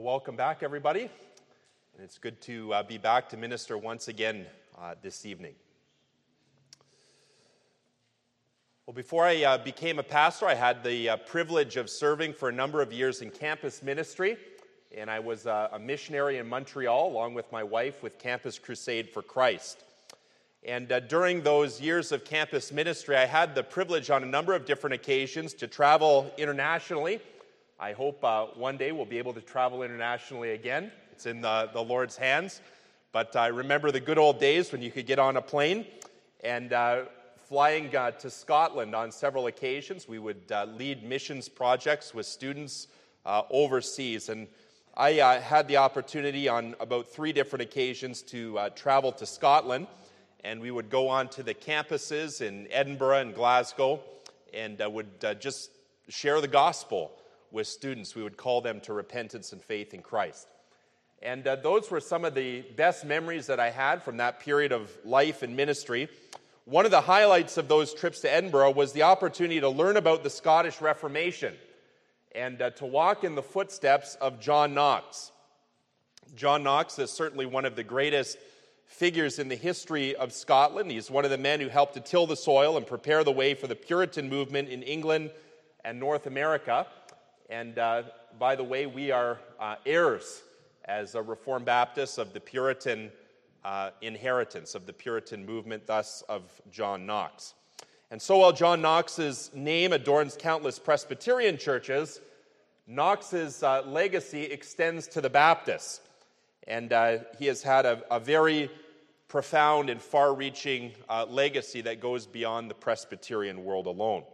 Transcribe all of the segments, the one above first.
Well, welcome back, everybody. And it's good to be back to minister once again this evening. Well, before I became a pastor, I had the privilege of serving for a number of years in campus ministry. And I was a missionary in Montreal, along with my wife, with Campus Crusade for Christ. And during those years of campus ministry, I had the privilege on a number of different occasions to travel internationally. I hope one day we'll be able to travel internationally again. It's in the Lord's hands. But I remember the good old days when you could get on a plane and flying to Scotland on several occasions. We would lead missions projects with students overseas. And I had the opportunity on about 3 different occasions to travel to Scotland. And we would go on to the campuses in Edinburgh and Glasgow and would just share the gospel with students. We would call them to repentance and faith in Christ. And those were some of the best memories that I had from that period of life and ministry. One of the highlights of those trips to Edinburgh was the opportunity to learn about the Scottish Reformation and to walk in the footsteps of John Knox. John Knox is certainly one of the greatest figures in the history of Scotland. He's one of the men who helped to till the soil and prepare the way for the Puritan movement in England and North America. And by the way, we are heirs as a Reformed Baptists of the Puritan inheritance, of the Puritan movement, thus of John Knox. And so while John Knox's name adorns countless Presbyterian churches, Knox's legacy extends to the Baptists. And he has had a very profound and far-reaching legacy that goes beyond the Presbyterian world alone.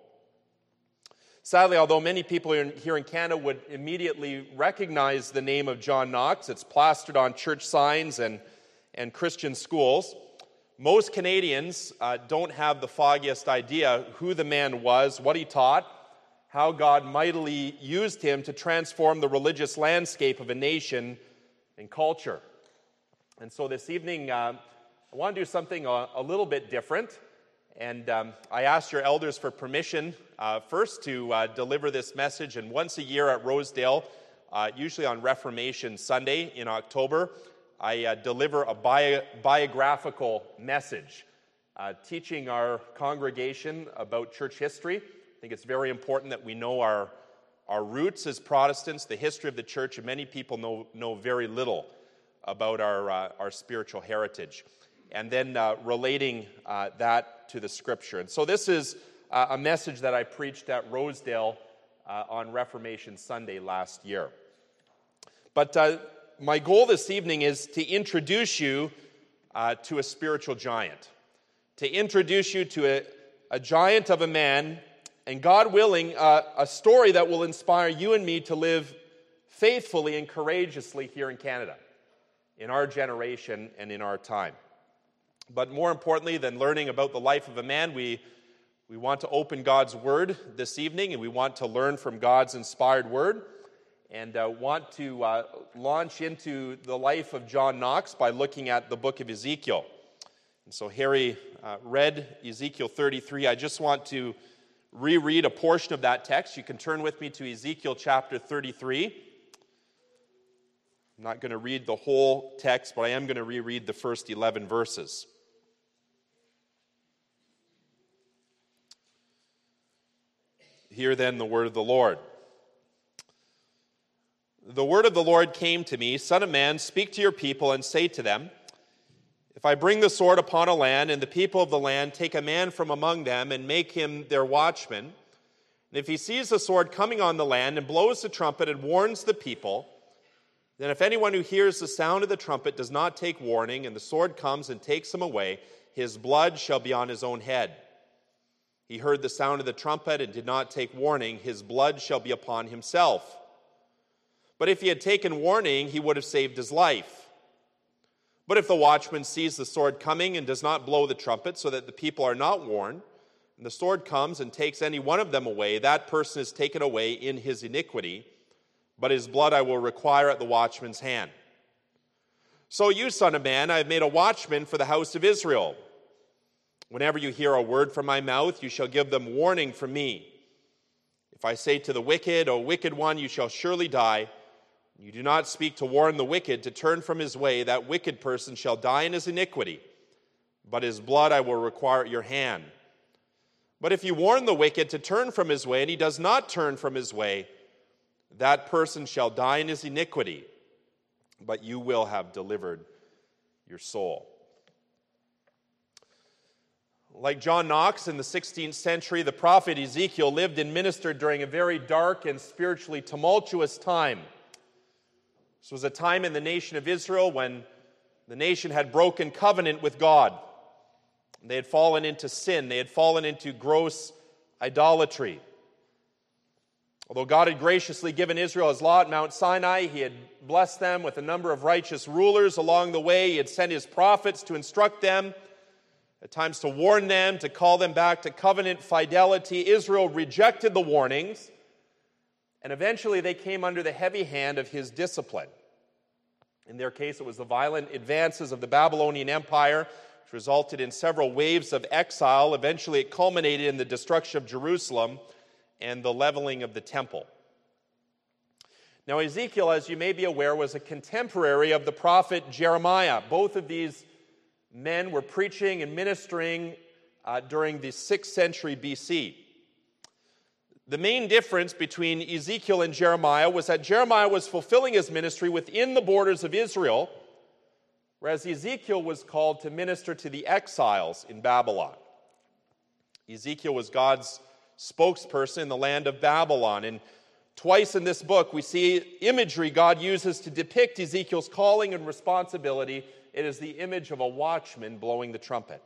Sadly, although many people here in Canada would immediately recognize the name of John Knox, it's plastered on church signs and Christian schools, most Canadians don't have the foggiest idea who the man was, what he taught, how God mightily used him to transform the religious landscape of a nation and culture. And so this evening, I want to do something a little bit different. And I asked your elders for permission first to deliver this message. And once a year at Rosedale, usually on Reformation Sunday in October, I deliver a biographical message, teaching our congregation about church history. I think it's very important that we know our roots as Protestants, the history of the church, and many people know very little about our spiritual heritage. And then relating that to the Scripture. And so this is a message that I preached at Rosedale on Reformation Sunday last year. But my goal this evening is to introduce you to a spiritual giant, to introduce you to a giant of a man, and God willing, a story that will inspire you and me to live faithfully and courageously here in Canada, in our generation and in our time. But more importantly than learning about the life of a man, we want to open God's Word this evening, and we want to learn from God's inspired Word, and want to launch into the life of John Knox by looking at the book of Ezekiel. And so Harry read Ezekiel 33. I just want to reread a portion of that text. You can turn with me to Ezekiel chapter 33. I'm not going to read the whole text, but I am going to reread the first 11 verses. Hear then the word of the Lord. The word of the Lord came to me, Son of man, speak to your people and say to them, if I bring the sword upon a land, and the people of the land take a man from among them and make him their watchman, and if he sees the sword coming on the land and blows the trumpet and warns the people, then if anyone who hears the sound of the trumpet does not take warning, and the sword comes and takes him away, his blood shall be on his own head. He heard the sound of the trumpet and did not take warning, his blood shall be upon himself. But if he had taken warning, he would have saved his life. But if the watchman sees the sword coming and does not blow the trumpet so that the people are not warned, and the sword comes and takes any one of them away, that person is taken away in his iniquity, but his blood I will require at the watchman's hand. So you, son of man, I have made a watchman for the house of Israel. Whenever you hear a word from my mouth, you shall give them warning from me. If I say to the wicked, O wicked one, you shall surely die, You do not speak to warn the wicked to turn from his way. That wicked person shall die in his iniquity, but his blood I will require at your hand. But if you warn the wicked to turn from his way, and he does not turn from his way, that person shall die in his iniquity, but you will have delivered your soul. Like John Knox in the 16th century, the prophet Ezekiel lived and ministered during a very dark and spiritually tumultuous time. This was a time in the nation of Israel when the nation had broken covenant with God. They had fallen into sin. They had fallen into gross idolatry. Although God had graciously given Israel his law at Mount Sinai, he had blessed them with a number of righteous rulers along the way. He had sent his prophets to instruct them, at times to warn them, to call them back to covenant fidelity. Israel rejected the warnings, and eventually they came under the heavy hand of his discipline. In their case, it was the violent advances of the Babylonian Empire, which resulted in several waves of exile. Eventually, it culminated in the destruction of Jerusalem and the leveling of the temple. Now, Ezekiel, as you may be aware, was a contemporary of the prophet Jeremiah. Both of these men were preaching and ministering during the 6th century BC. The main difference between Ezekiel and Jeremiah was that Jeremiah was fulfilling his ministry within the borders of Israel, whereas Ezekiel was called to minister to the exiles in Babylon. Ezekiel was God's spokesperson in the land of Babylon, and twice in this book we see imagery God uses to depict Ezekiel's calling and responsibility. It is the image of a watchman blowing the trumpet.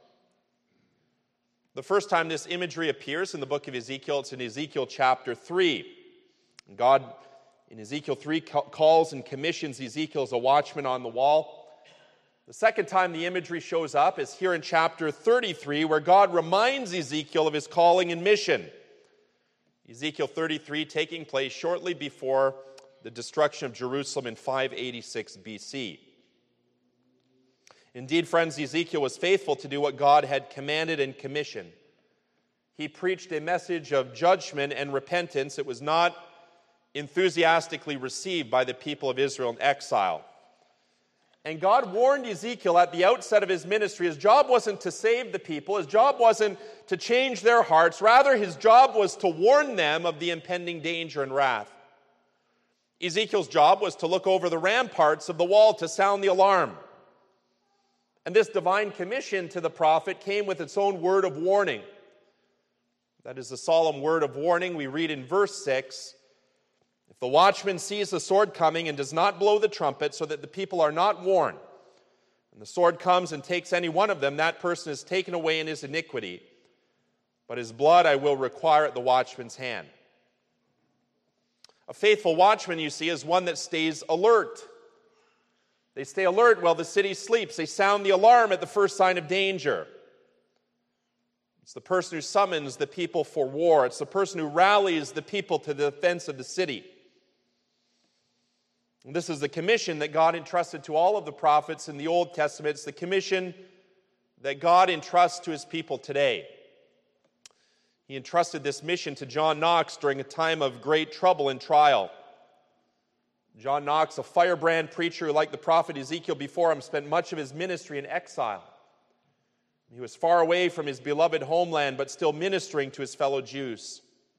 The first time this imagery appears in the book of Ezekiel, it's in Ezekiel chapter 3. God, in Ezekiel 3, calls and commissions Ezekiel as a watchman on the wall. The second time the imagery shows up is here in chapter 33, where God reminds Ezekiel of his calling and mission. Ezekiel 33 taking place shortly before the destruction of Jerusalem in 586 BC. Indeed, friends, Ezekiel was faithful to do what God had commanded and commissioned. He preached a message of judgment and repentance. It was not enthusiastically received by the people of Israel in exile. And God warned Ezekiel at the outset of his ministry. His job wasn't to save the people. His job wasn't to change their hearts. Rather, his job was to warn them of the impending danger and wrath. Ezekiel's job was to look over the ramparts of the wall to sound the alarm. And this divine commission to the prophet came with its own word of warning. That is the solemn word of warning we read in verse 6. If the watchman sees the sword coming and does not blow the trumpet so that the people are not warned, and the sword comes and takes any one of them, that person is taken away in his iniquity. But his blood I will require at the watchman's hand. A faithful watchman, you see, is one that stays alert. They stay alert while the city sleeps. They sound the alarm at the first sign of danger. It's the person who summons the people for war. It's the person who rallies the people to the defense of the city. And this is the commission that God entrusted to all of the prophets in the Old Testament. It's the commission that God entrusts to his people today. He entrusted this mission to John Knox during a time of great trouble and trial. John Knox, a firebrand preacher who, like the prophet Ezekiel before him, spent much of his ministry in exile. He was far away from his beloved homeland, but still ministering to his fellow Jews.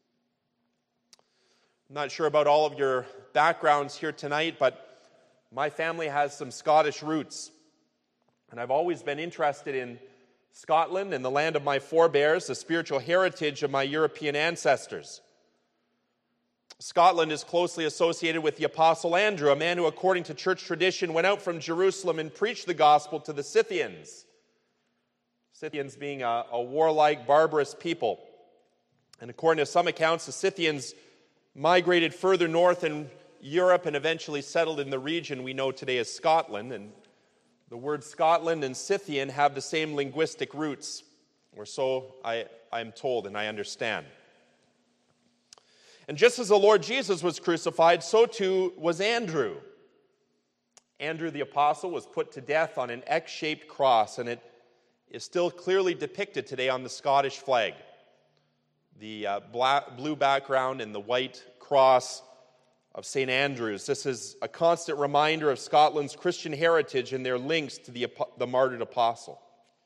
I'm not sure about all of your backgrounds here tonight, but my family has some Scottish roots. And I've always been interested in Scotland and the land of my forebears, the spiritual heritage of my European ancestors. Scotland is closely associated with the Apostle Andrew, a man who, according to church tradition, went out from Jerusalem and preached the gospel to the Scythians. Scythians being a warlike, barbarous people. And according to some accounts, the Scythians migrated further north in Europe and eventually settled in the region we know today as Scotland. And the words Scotland and Scythian have the same linguistic roots, or so I am told and I understand. And just as the Lord Jesus was crucified, so too was Andrew. Andrew the apostle was put to death on an X-shaped cross, and it is still clearly depicted today on the Scottish flag. The blue background and the white cross of St. Andrews. This is a constant reminder of Scotland's Christian heritage and their links to the martyred apostle.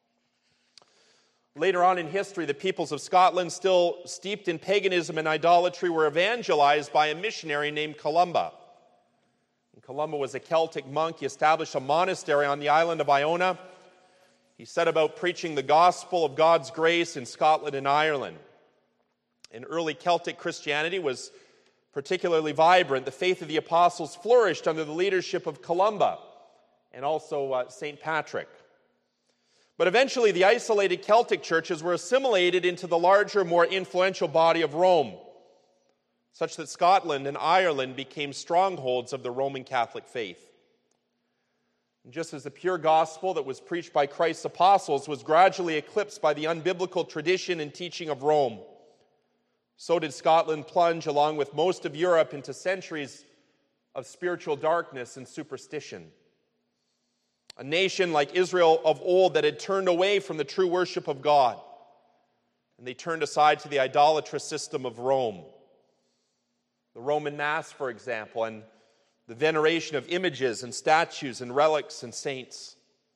Later on in history, the peoples of Scotland, still steeped in paganism and idolatry, were evangelized by a missionary named Columba. And Columba was a Celtic monk. He established a monastery on the island of Iona. He set about preaching the gospel of God's grace in Scotland and Ireland. And early Celtic Christianity was particularly vibrant. The faith of the apostles flourished under the leadership of Columba and also St. Patrick. But eventually, the isolated Celtic churches were assimilated into the larger, more influential body of Rome, such that Scotland and Ireland became strongholds of the Roman Catholic faith. And just as the pure gospel that was preached by Christ's apostles was gradually eclipsed by the unbiblical tradition and teaching of Rome, so did Scotland plunge, along with most of Europe, into centuries of spiritual darkness and superstition. A nation like Israel of old that had turned away from the true worship of God, and they turned aside to the idolatrous system of Rome. The Roman Mass, for example, and the veneration of images and statues and relics and saints.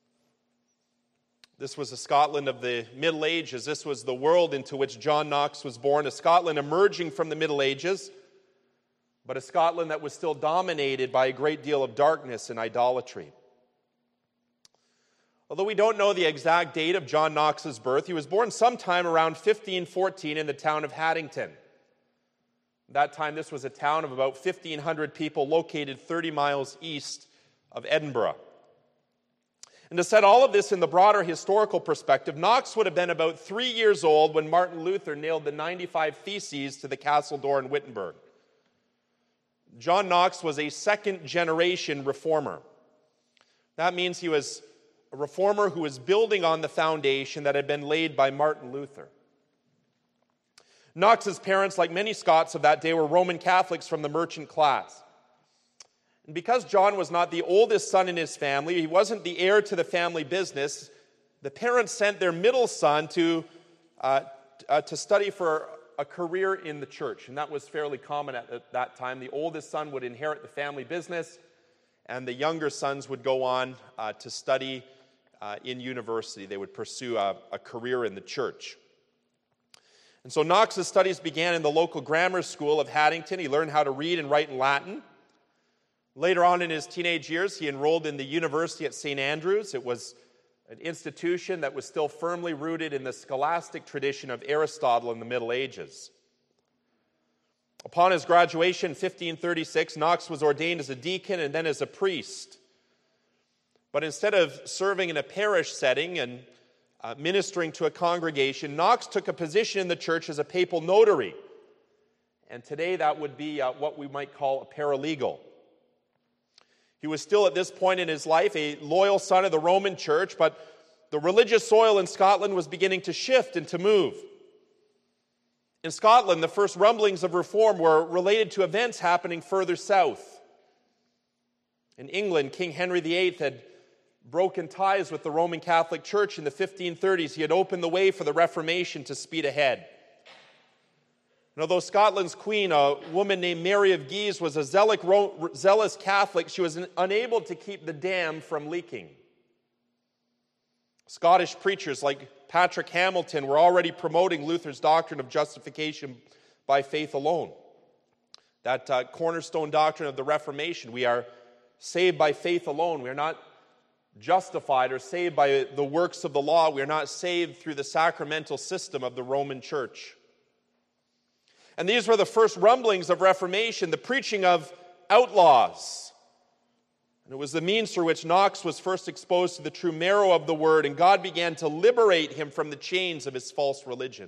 This was a Scotland of the Middle Ages. This was the world into which John Knox was born, a Scotland emerging from the Middle Ages, but a Scotland that was still dominated by a great deal of darkness and idolatry. Although we don't know the exact date of John Knox's birth, he was born sometime around 1514 in the town of Haddington. At that time, this was a town of about 1,500 people located 30 miles east of Edinburgh. And to set all of this in the broader historical perspective, Knox would have been about 3 years old when Martin Luther nailed the 95 Theses to the castle door in Wittenberg. John Knox was a second-generation reformer. That means he was a reformer who was building on the foundation that had been laid by Martin Luther. Knox's parents, like many Scots of that day, were Roman Catholics from the merchant class. And because John was not the oldest son in his family, he wasn't the heir to the family business, the parents sent their middle son to study for a career in the church. And that was fairly common at that time. The oldest son would inherit the family business, and the younger sons would go on to study in university. They would pursue a career in the church. And so Knox's studies began in the local grammar school of Haddington. He learned how to read and write in Latin. Later on in his teenage years, he enrolled in the university at St. Andrews. It was an institution that was still firmly rooted in the scholastic tradition of Aristotle in the Middle Ages. Upon his graduation in 1536, Knox was ordained as a deacon and then as a priest. But instead of serving in a parish setting and ministering to a congregation, Knox took a position in the church as a papal notary. And today that would be what we might call a paralegal. He was still at this point in his life a loyal son of the Roman Church, but the religious soil in Scotland was beginning to shift and to move. In Scotland, the first rumblings of reform were related to events happening further south. In England, King Henry VIII had broken ties with the Roman Catholic Church in the 1530s. He had opened the way for the Reformation to speed ahead. And although Scotland's queen, a woman named Mary of Guise, was a zealous Catholic, she was unable to keep the dam from leaking. Scottish preachers like Patrick Hamilton were already promoting Luther's doctrine of justification by faith alone. That cornerstone doctrine of the Reformation, we are saved by faith alone. We are not justified or saved by the works of the law. We are not saved through the sacramental system of the Roman Church. And these were the first rumblings of Reformation, the preaching of outlaws. And it was the means through which Knox was first exposed to the true marrow of the word, and God began to liberate him from the chains of his false religion.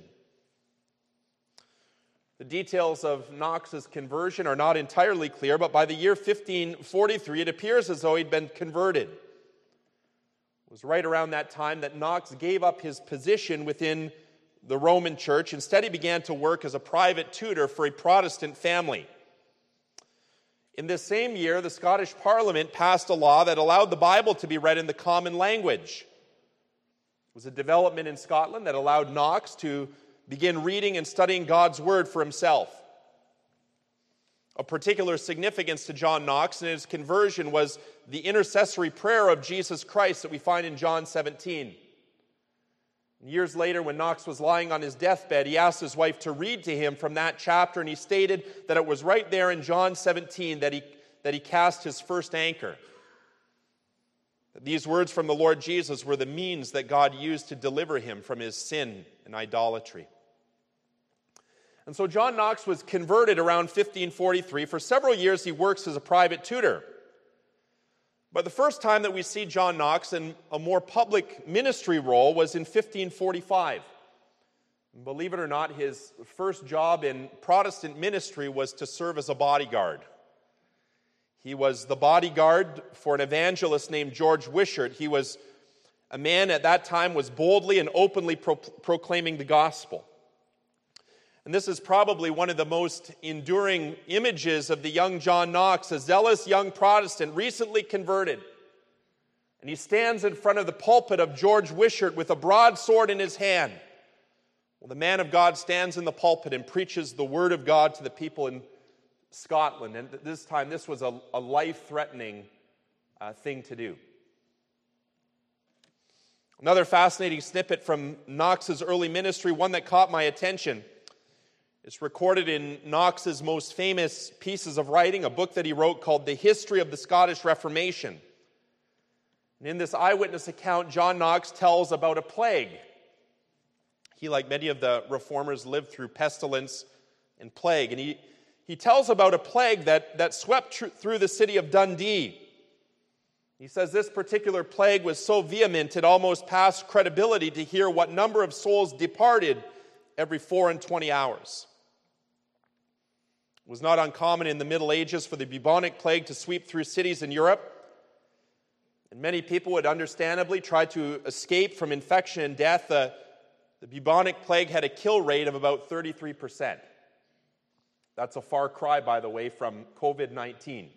The details of Knox's conversion are not entirely clear, but by the year 1543, it appears as though he'd been converted. It was right around that time that Knox gave up his position within the Roman Church. Instead, he began to work as a private tutor for a Protestant family. In this same year, the Scottish Parliament passed a law that allowed the Bible to be read in the common language. It was a development in Scotland that allowed Knox to begin reading and studying God's Word for himself. Of particular significance to John Knox and his conversion was the intercessory prayer of Jesus Christ that we find in John 17. Years later, when Knox was lying on his deathbed, he asked his wife to read to him from that chapter, and he stated that it was right there in John 17 that he cast his first anchor. These words from the Lord Jesus were the means that God used to deliver him from his sin and idolatry. And so John Knox was converted around 1543. For several years, he works as a private tutor. But the first time that we see John Knox in a more public ministry role was in 1545. And believe it or not, his first job in Protestant ministry was to serve as a bodyguard. He was the bodyguard for an evangelist named George Wishart. He was a man at that time was boldly and openly proclaiming the gospel. And this is probably one of the most enduring images of the young John Knox, a zealous young Protestant, recently converted. And he stands in front of the pulpit of George Wishart with a broadsword in his hand. Well, the man of God stands in the pulpit and preaches the word of God to the people in Scotland. And this time, this was a life-threatening thing to do. Another fascinating snippet from Knox's early ministry, one that caught my attention. It's recorded in Knox's most famous pieces of writing, a book that he wrote called The History of the Scottish Reformation. And in this eyewitness account, John Knox tells about a plague. He, like many of the reformers, lived through pestilence and plague. And he tells about a plague that swept through the city of Dundee. He says this particular plague was so vehement it almost passed credibility to hear what number of souls departed every 24 hours. It was not uncommon in the Middle Ages for the bubonic plague to sweep through cities in Europe. And many people would understandably try to escape from infection and death. The bubonic plague had a kill rate of about 33%. That's a far cry, by the way, from COVID-19.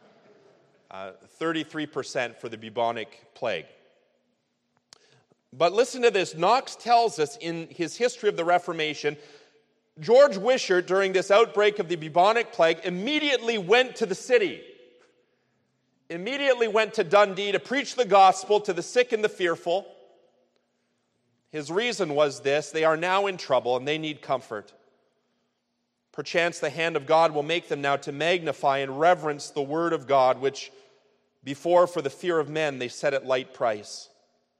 33% for the bubonic plague. But listen to this. Knox tells us in his History of the Reformation, George Wishart, during this outbreak of the bubonic plague, immediately went to the city. Immediately went to Dundee to preach the gospel to the sick and the fearful. His reason was this: they are now in trouble and they need comfort. Perchance the hand of God will make them now to magnify and reverence the word of God, which before for the fear of men they set at light price.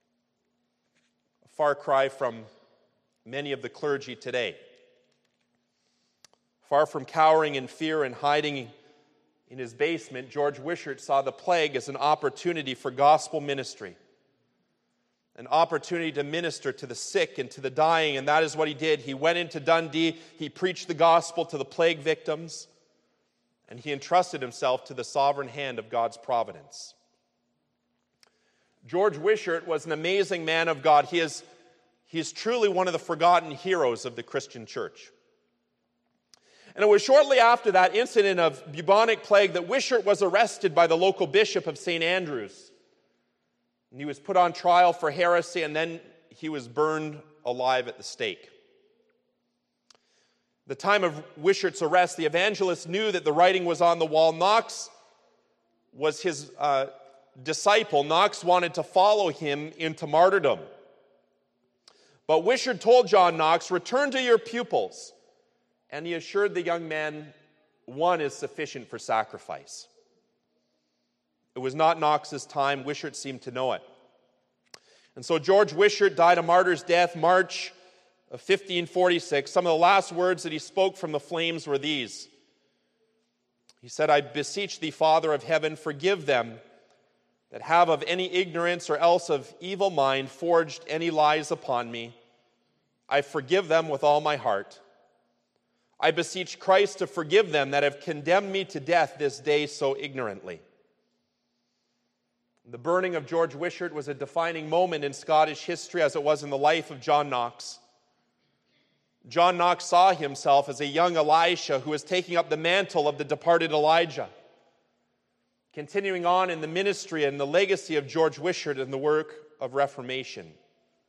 A far cry from many of the clergy today. Far from cowering in fear and hiding in his basement, George Wishart saw the plague as an opportunity for gospel ministry, an opportunity to minister to the sick and to the dying, and that is what he did. He went into Dundee, he preached the gospel to the plague victims, and he entrusted himself to the sovereign hand of God's providence. George Wishart was an amazing man of God. He is truly one of the forgotten heroes of the Christian church. And it was shortly after that incident of bubonic plague that Wishart was arrested by the local bishop of St. Andrews. And he was put on trial for heresy, and then he was burned alive at the stake. The time of Wishart's arrest, the evangelist knew that the writing was on the wall. Knox was his disciple. Knox wanted to follow him into martyrdom. But Wishart told John Knox, "Return to your pupils." And he assured the young man, one is sufficient for sacrifice. It was not Knox's time. Wishart seemed to know it. And so George Wishart died a martyr's death, March of 1546. Some of the last words that he spoke from the flames were these. He said, "I beseech thee, Father of heaven, forgive them that have of any ignorance or else of evil mind forged any lies upon me. I forgive them with all my heart. I beseech Christ to forgive them that have condemned me to death this day so ignorantly." The burning of George Wishart was a defining moment in Scottish history, as it was in the life of John Knox. John Knox saw himself as a young Elisha who was taking up the mantle of the departed Elijah, continuing on in the ministry and the legacy of George Wishart and the work of Reformation.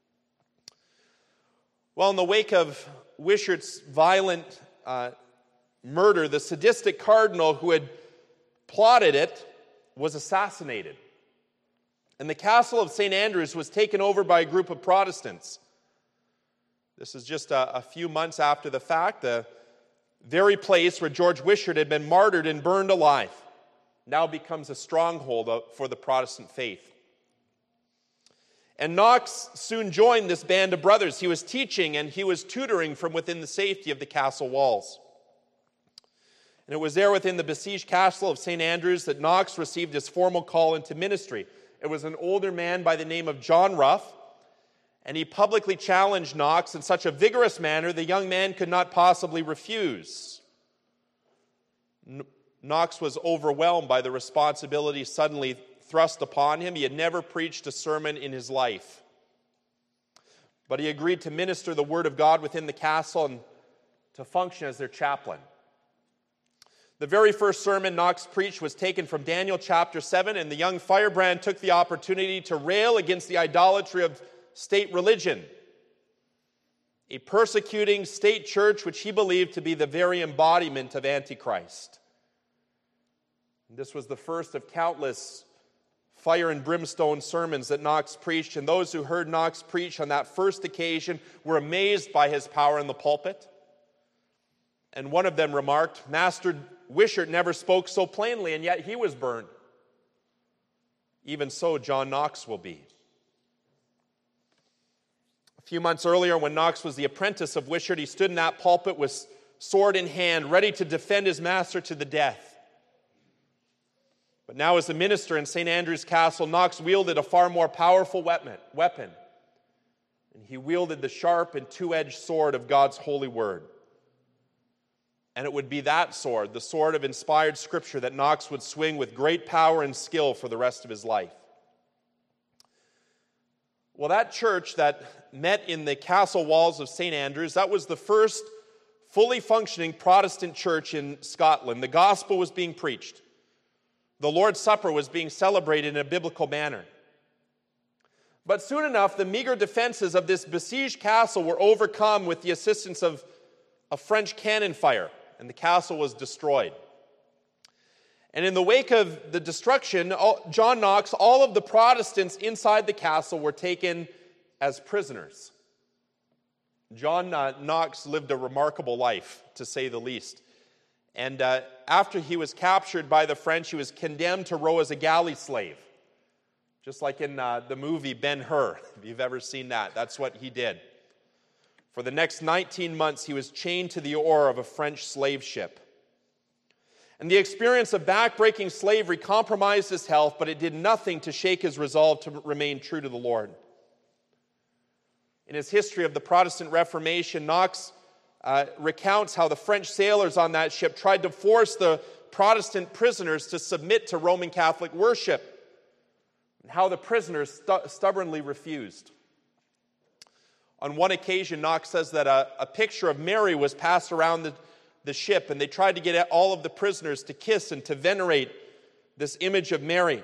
Well, in the wake of Wishart's violent murder, the sadistic cardinal who had plotted it was assassinated. And the castle of St. Andrews was taken over by a group of Protestants. This is just a few months after the fact. The very place where George Wishart had been martyred and burned alive now becomes a stronghold for the Protestant faith. And Knox soon joined this band of brothers. He was teaching and he was tutoring from within the safety of the castle walls. And it was there within the besieged castle of St. Andrews that Knox received his formal call into ministry. It was an older man by the name of John Ruff, and he publicly challenged Knox in such a vigorous manner the young man could not possibly refuse. Knox was overwhelmed by the responsibility suddenly thrust upon him. He had never preached a sermon in his life. But he agreed to minister the word of God within the castle and to function as their chaplain. The very first sermon Knox preached was taken from Daniel chapter 7, and the young firebrand took the opportunity to rail against the idolatry of state religion, a persecuting state church which he believed to be the very embodiment of Antichrist. This was the first of countless fire and brimstone sermons that Knox preached, and those who heard Knox preach on that first occasion were amazed by his power in the pulpit. And one of them remarked, "Master Wishart never spoke so plainly, and yet he was burned. Even so, John Knox will be." A few months earlier, when Knox was the apprentice of Wishart, he stood in that pulpit with sword in hand, ready to defend his master to the death. But now as a minister in St. Andrew's Castle, Knox wielded a far more powerful weapon. And he wielded the sharp and two-edged sword of God's holy word. And it would be that sword, the sword of inspired Scripture, that Knox would swing with great power and skill for the rest of his life. Well, that church that met in the castle walls of St. Andrews, that was the first fully functioning Protestant church in Scotland. The gospel was being preached. The Lord's Supper was being celebrated in a biblical manner. But soon enough, the meager defenses of this besieged castle were overcome with the assistance of a French cannon fire, and the castle was destroyed. And in the wake of the destruction, John Knox, all of the Protestants inside the castle were taken as prisoners. John Knox lived a remarkable life, to say the least. And after he was captured by the French, he was condemned to row as a galley slave. Just like in the movie Ben-Hur, if you've ever seen that, that's what he did. For the next 19 months, he was chained to the oar of a French slave ship. And the experience of backbreaking slavery compromised his health, but it did nothing to shake his resolve to remain true to the Lord. In his history of the Protestant Reformation, Knox recounts how the French sailors on that ship tried to force the Protestant prisoners to submit to Roman Catholic worship, and how the prisoners stubbornly refused. On one occasion, Knox says that a picture of Mary was passed around the ship, and they tried to get all of the prisoners to kiss and to venerate this image of Mary.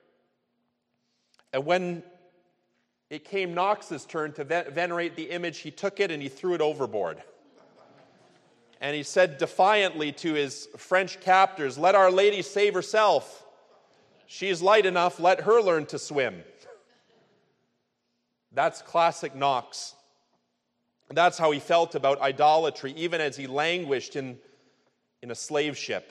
And when it came Knox's turn to venerate the image, he took it and he threw it overboard. And he said defiantly to his French captors, "Let Our Lady save herself. She is light enough, let her learn to swim." That's classic Knox. That's how he felt about idolatry, even as he languished in a slave ship.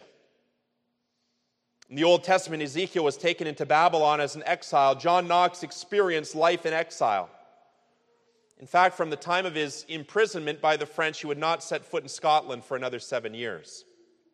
In the Old Testament, Ezekiel was taken into Babylon as an exile. John Knox experienced life in exile. In fact, from the time of his imprisonment by the French, he would not set foot in Scotland for another 7 years.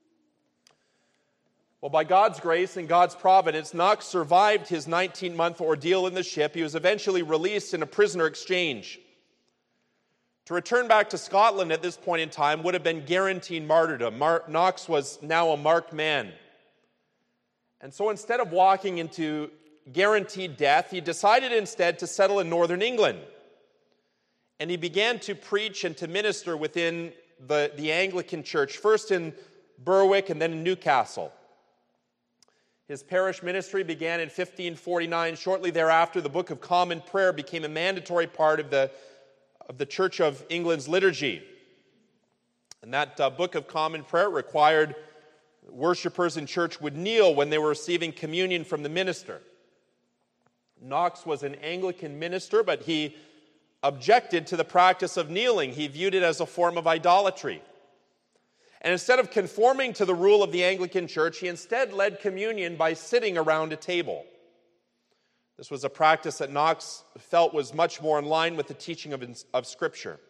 Well, by God's grace and God's providence, Knox survived his 19-month ordeal in the ship. He was eventually released in a prisoner exchange. To return back to Scotland at this point in time would have been guaranteed martyrdom. Knox was now a marked man. And so instead of walking into guaranteed death, he decided instead to settle in northern England. And he began to preach and to minister within the Anglican Church, first in Berwick and then in Newcastle. His parish ministry began in 1549. Shortly thereafter, the Book of Common Prayer became a mandatory part of the Church of England's liturgy. And that Book of Common Prayer required worshipers in church would kneel when they were receiving communion from the minister. Knox was an Anglican minister, but he objected to the practice of kneeling. He viewed it as a form of idolatry. And instead of conforming to the rule of the Anglican Church, he instead led communion by sitting around a table. This was a practice that Knox felt was much more in line with the teaching of Scripture.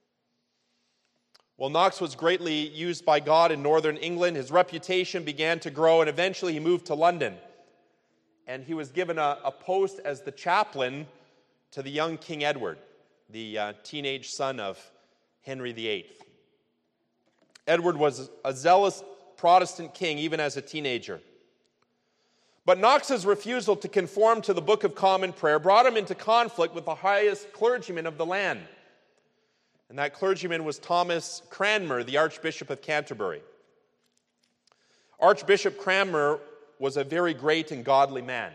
Well, Knox was greatly used by God in northern England. His reputation began to grow, and eventually he moved to London. And he was given a post as the chaplain to the young King Edward, the teenage son of Henry VIII. Edward was a zealous Protestant king even as a teenager. But Knox's refusal to conform to the Book of Common Prayer brought him into conflict with the highest clergyman of the land. And that clergyman was Thomas Cranmer, the Archbishop of Canterbury. Archbishop Cranmer was a very great and godly man.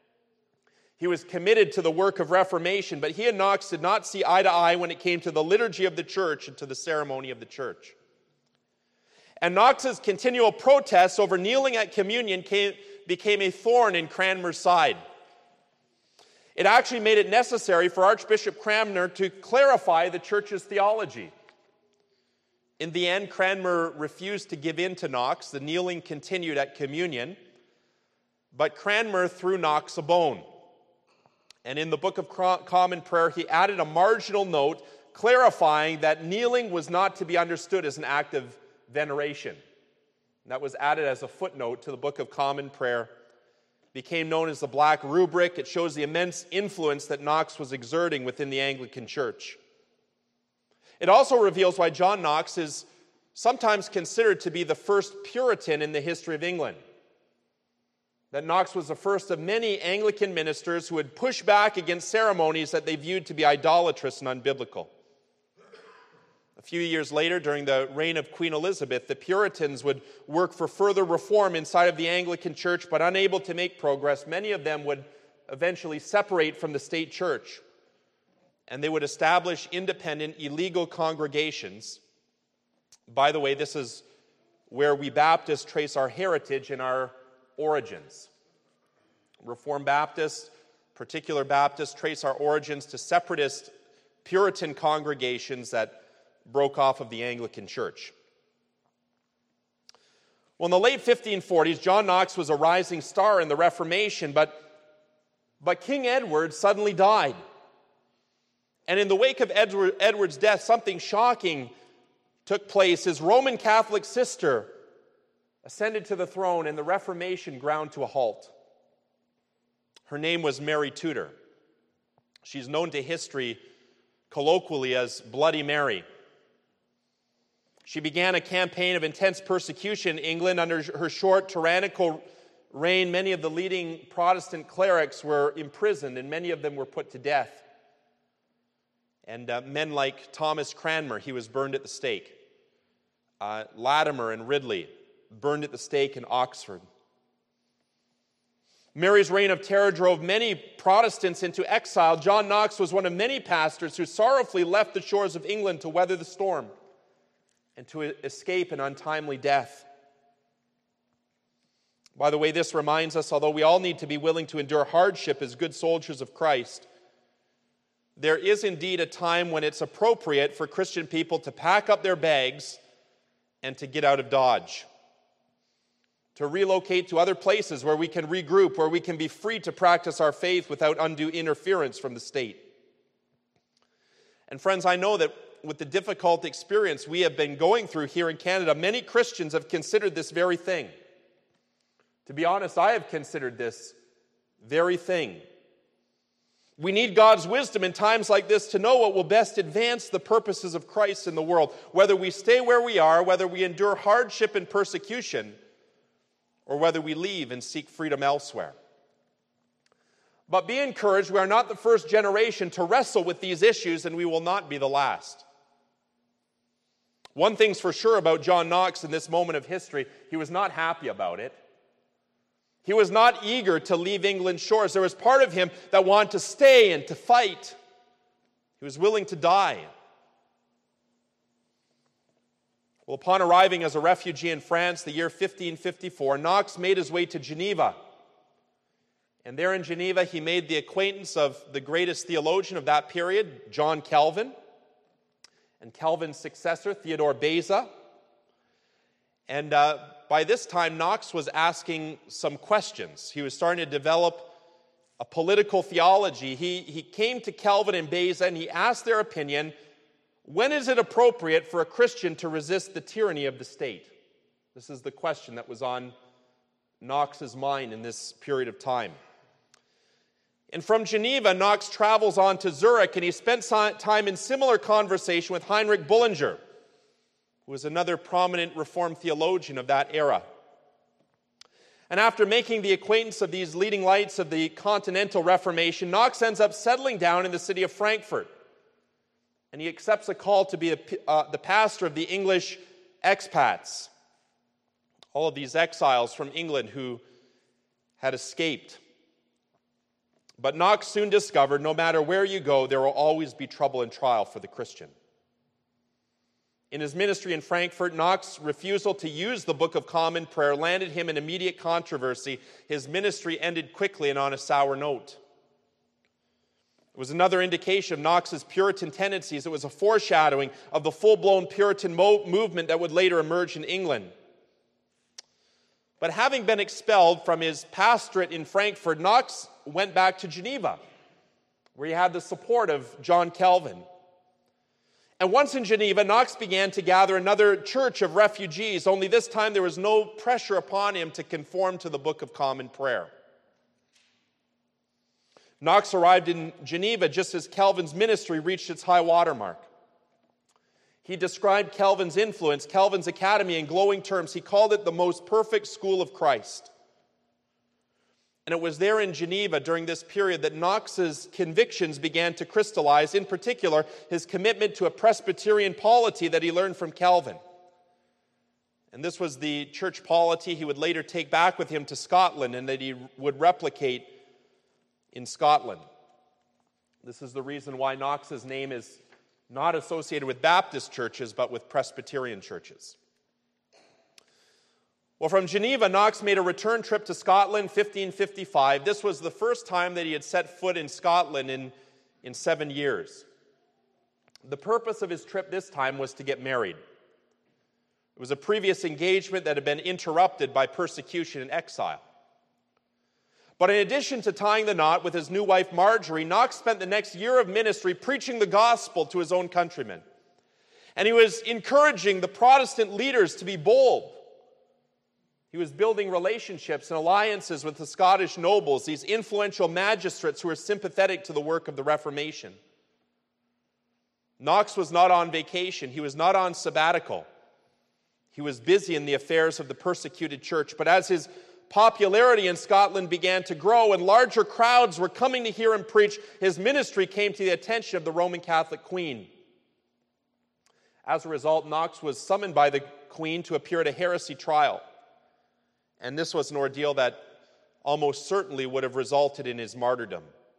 He was committed to the work of Reformation, but he and Knox did not see eye to eye when it came to the liturgy of the church and to the ceremony of the church. And Knox's continual protests over kneeling at communion became a thorn in Cranmer's side. It actually made it necessary for Archbishop Cranmer to clarify the church's theology. In the end, Cranmer refused to give in to Knox. The kneeling continued at communion, but Cranmer threw Knox a bone. And in the Book of Common Prayer, he added a marginal note clarifying that kneeling was not to be understood as an act of veneration. And that was added as a footnote to the Book of Common Prayer. It became known as the Black Rubric. It shows the immense influence that Knox was exerting within the Anglican Church. It also reveals why John Knox is sometimes considered to be the first Puritan in the history of England. That Knox was the first of many Anglican ministers who would push back against ceremonies that they viewed to be idolatrous and unbiblical. A few years later, during the reign of Queen Elizabeth, the Puritans would work for further reform inside of the Anglican Church, but unable to make progress. Many of them would eventually separate from the state church, and they would establish independent, illegal congregations. By the way, this is where we Baptists trace our heritage and our origins. Reformed Baptists, particular Baptists, trace our origins to separatist Puritan congregations that broke off of the Anglican Church. Well, in the late 1540s, John Knox was a rising star in the Reformation, but King Edward suddenly died. And in the wake of Edward's death, something shocking took place. His Roman Catholic sister ascended to the throne, and the Reformation ground to a halt. Her name was Mary Tudor. She's known to history colloquially as Bloody Mary. She began a campaign of intense persecution in England. Under her short, tyrannical reign, many of the leading Protestant clerics were imprisoned, and many of them were put to death. And men like Thomas Cranmer, he was burned at the stake. Latimer and Ridley, burned at the stake in Oxford. Mary's reign of terror drove many Protestants into exile. John Knox was one of many pastors who sorrowfully left the shores of England to weather the storm and to escape an untimely death. By the way, this reminds us, although we all need to be willing to endure hardship as good soldiers of Christ, there is indeed a time when it's appropriate for Christian people to pack up their bags and to get out of Dodge, to relocate to other places where we can regroup, where we can be free to practice our faith without undue interference from the state. And friends, I know that with the difficult experience we have been going through here in Canada, many Christians have considered this very thing. To be honest, I have considered this very thing. We need God's wisdom in times like this to know what will best advance the purposes of Christ in the world. Whether we stay where we are, whether we endure hardship and persecution, or whether we leave and seek freedom elsewhere. But be encouraged, we are not the first generation to wrestle with these issues, and we will not be the last. One thing's for sure about John Knox in this moment of history, he was not happy about it. He was not eager to leave England's shores. There was part of him that wanted to stay and to fight. He was willing to die. Well, upon arriving as a refugee in France the year 1554, Knox made his way to Geneva. And there in Geneva, he made the acquaintance of the greatest theologian of that period, John Calvin, and Calvin's successor, Theodore Beza. And by this time, Knox was asking some questions. He was starting to develop a political theology. He came to Calvin and Beza, and he asked their opinion, when is it appropriate for a Christian to resist the tyranny of the state? This is the question that was on Knox's mind in this period of time. And from Geneva, Knox travels on to Zurich, and he spent time in similar conversation with Heinrich Bullinger, who was another prominent Reformed theologian of that era. And after making the acquaintance of these leading lights of the Continental Reformation, Knox ends up settling down in the city of Frankfurt. And he accepts a call to be the pastor of the English expats, all of these exiles from England who had escaped. But Knox soon discovered no matter where you go, there will always be trouble and trial for the Christian. In his ministry in Frankfurt, Knox's refusal to use the Book of Common Prayer landed him in immediate controversy. His ministry ended quickly and on a sour note. It was another indication of Knox's Puritan tendencies. It was a foreshadowing of the full-blown Puritan movement that would later emerge in England. But having been expelled from his pastorate in Frankfurt, Knox went back to Geneva, where he had the support of John Calvin. And once in Geneva, Knox began to gather another church of refugees, only this time there was no pressure upon him to conform to the Book of Common Prayer. Knox arrived in Geneva just as Calvin's ministry reached its high water mark. He described Calvin's influence, Calvin's academy, in glowing terms. He called it the most perfect school of Christ. And it was there in Geneva during this period that Knox's convictions began to crystallize, in particular, his commitment to a Presbyterian polity that he learned from Calvin. And this was the church polity he would later take back with him to Scotland and that he would replicate in Scotland. This is the reason why Knox's name is not associated with Baptist churches, but with Presbyterian churches. Well, from Geneva, Knox made a return trip to Scotland, 1555. This was the first time that he had set foot in Scotland in 7 years. The purpose of his trip this time was to get married. It was a previous engagement that had been interrupted by persecution and exile. But in addition to tying the knot with his new wife Marjorie, Knox spent the next year of ministry preaching the gospel to his own countrymen. And he was encouraging the Protestant leaders to be bold. He was building relationships and alliances with the Scottish nobles, these influential magistrates who were sympathetic to the work of the Reformation. Knox was not on vacation. He was not on sabbatical. He was busy in the affairs of the persecuted church. But as his popularity in Scotland began to grow and larger crowds were coming to hear him preach, his ministry came to the attention of the Roman Catholic Queen. As a result, Knox was summoned by the Queen to appear at a heresy trial. And this was an ordeal that almost certainly would have resulted in his martyrdom.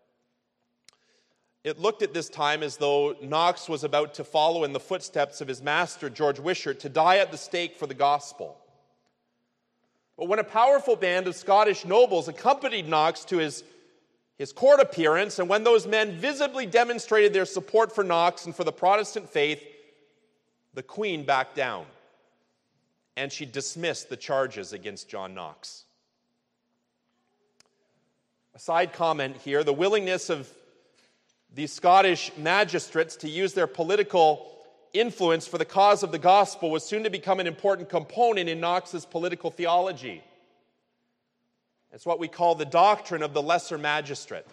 It looked at this time as though Knox was about to follow in the footsteps of his master, George Wishart, to die at the stake for the gospel. But when a powerful band of Scottish nobles accompanied Knox to his court appearance, and when those men visibly demonstrated their support for Knox and for the Protestant faith, the Queen backed down, and she dismissed the charges against John Knox. A side comment here, the willingness of the Scottish magistrates to use their political influence for the cause of the gospel was soon to become an important component in Knox's political theology. It's what we call the doctrine of the lesser magistrate.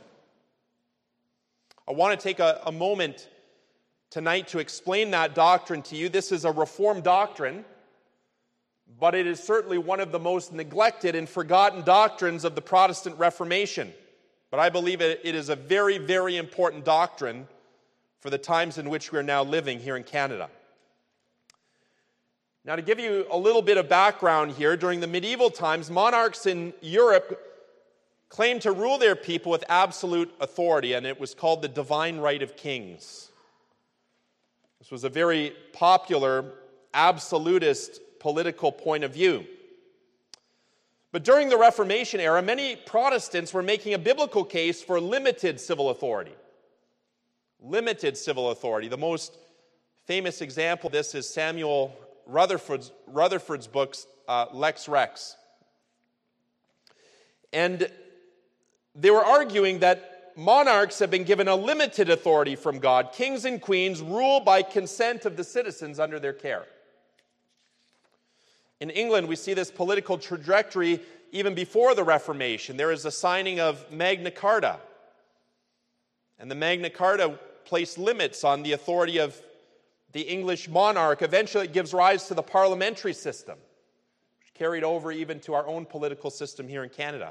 I want to take a moment tonight to explain that doctrine to you. This is a Reformed doctrine, but it is certainly one of the most neglected and forgotten doctrines of the Protestant Reformation. But I believe it is a very, very important doctrine for the times in which we are now living here in Canada. Now, to give you a little bit of background here, during the medieval times, monarchs in Europe claimed to rule their people with absolute authority, and it was called the divine right of kings. This was a very popular absolutist political point of view. But during the Reformation era, many Protestants were making a biblical case for limited civil authority. Limited civil authority. The most famous example of this is Samuel Rutherford's book, Lex Rex. And they were arguing that monarchs have been given a limited authority from God. Kings and queens rule by consent of the citizens under their care. In England, we see this political trajectory even before the Reformation. There is a signing of Magna Carta. And the Magna Carta placed limits on the authority of the English monarch. Eventually, it gives rise to the parliamentary system, which carried over even to our own political system here in Canada.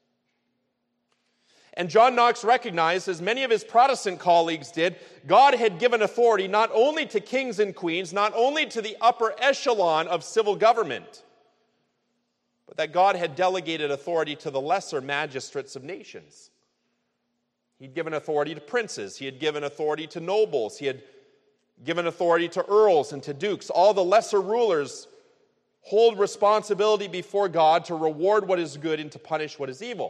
And John Knox recognized, as many of his Protestant colleagues did, God had given authority not only to kings and queens, not only to the upper echelon of civil government, but that God had delegated authority to the lesser magistrates of nations. He'd given authority to princes. He had given authority to nobles. He had given authority to earls and to dukes. All the lesser rulers hold responsibility before God to reward what is good and to punish what is evil.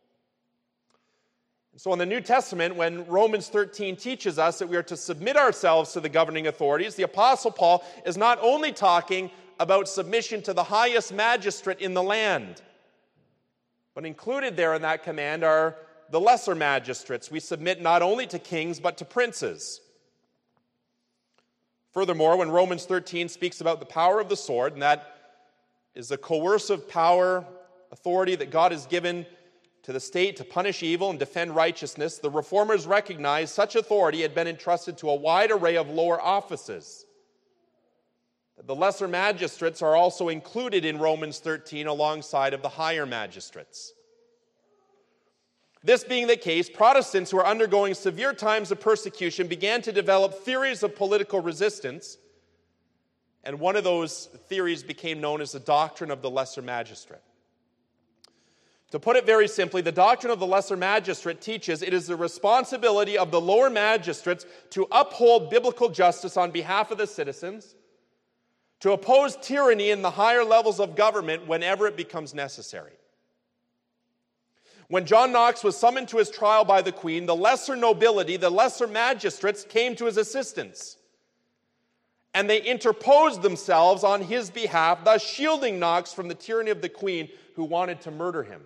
So in the New Testament, when Romans 13 teaches us that we are to submit ourselves to the governing authorities, the Apostle Paul is not only talking about submission to the highest magistrate in the land, but included there in that command are the lesser magistrates. We submit not only to kings, but to princes. Furthermore, when Romans 13 speaks about the power of the sword, and that is the coercive power, authority that God has given to the state to punish evil and defend righteousness, the Reformers recognized such authority had been entrusted to a wide array of lower offices. The lesser magistrates are also included in Romans 13 alongside of the higher magistrates. This being the case, Protestants who were undergoing severe times of persecution began to develop theories of political resistance, and one of those theories became known as the doctrine of the lesser magistrate. To put it very simply, the doctrine of the lesser magistrate teaches it is the responsibility of the lower magistrates to uphold biblical justice on behalf of the citizens, to oppose tyranny in the higher levels of government whenever it becomes necessary. When John Knox was summoned to his trial by the Queen, the lesser nobility, the lesser magistrates came to his assistance, and they interposed themselves on his behalf, thus shielding Knox from the tyranny of the Queen who wanted to murder him.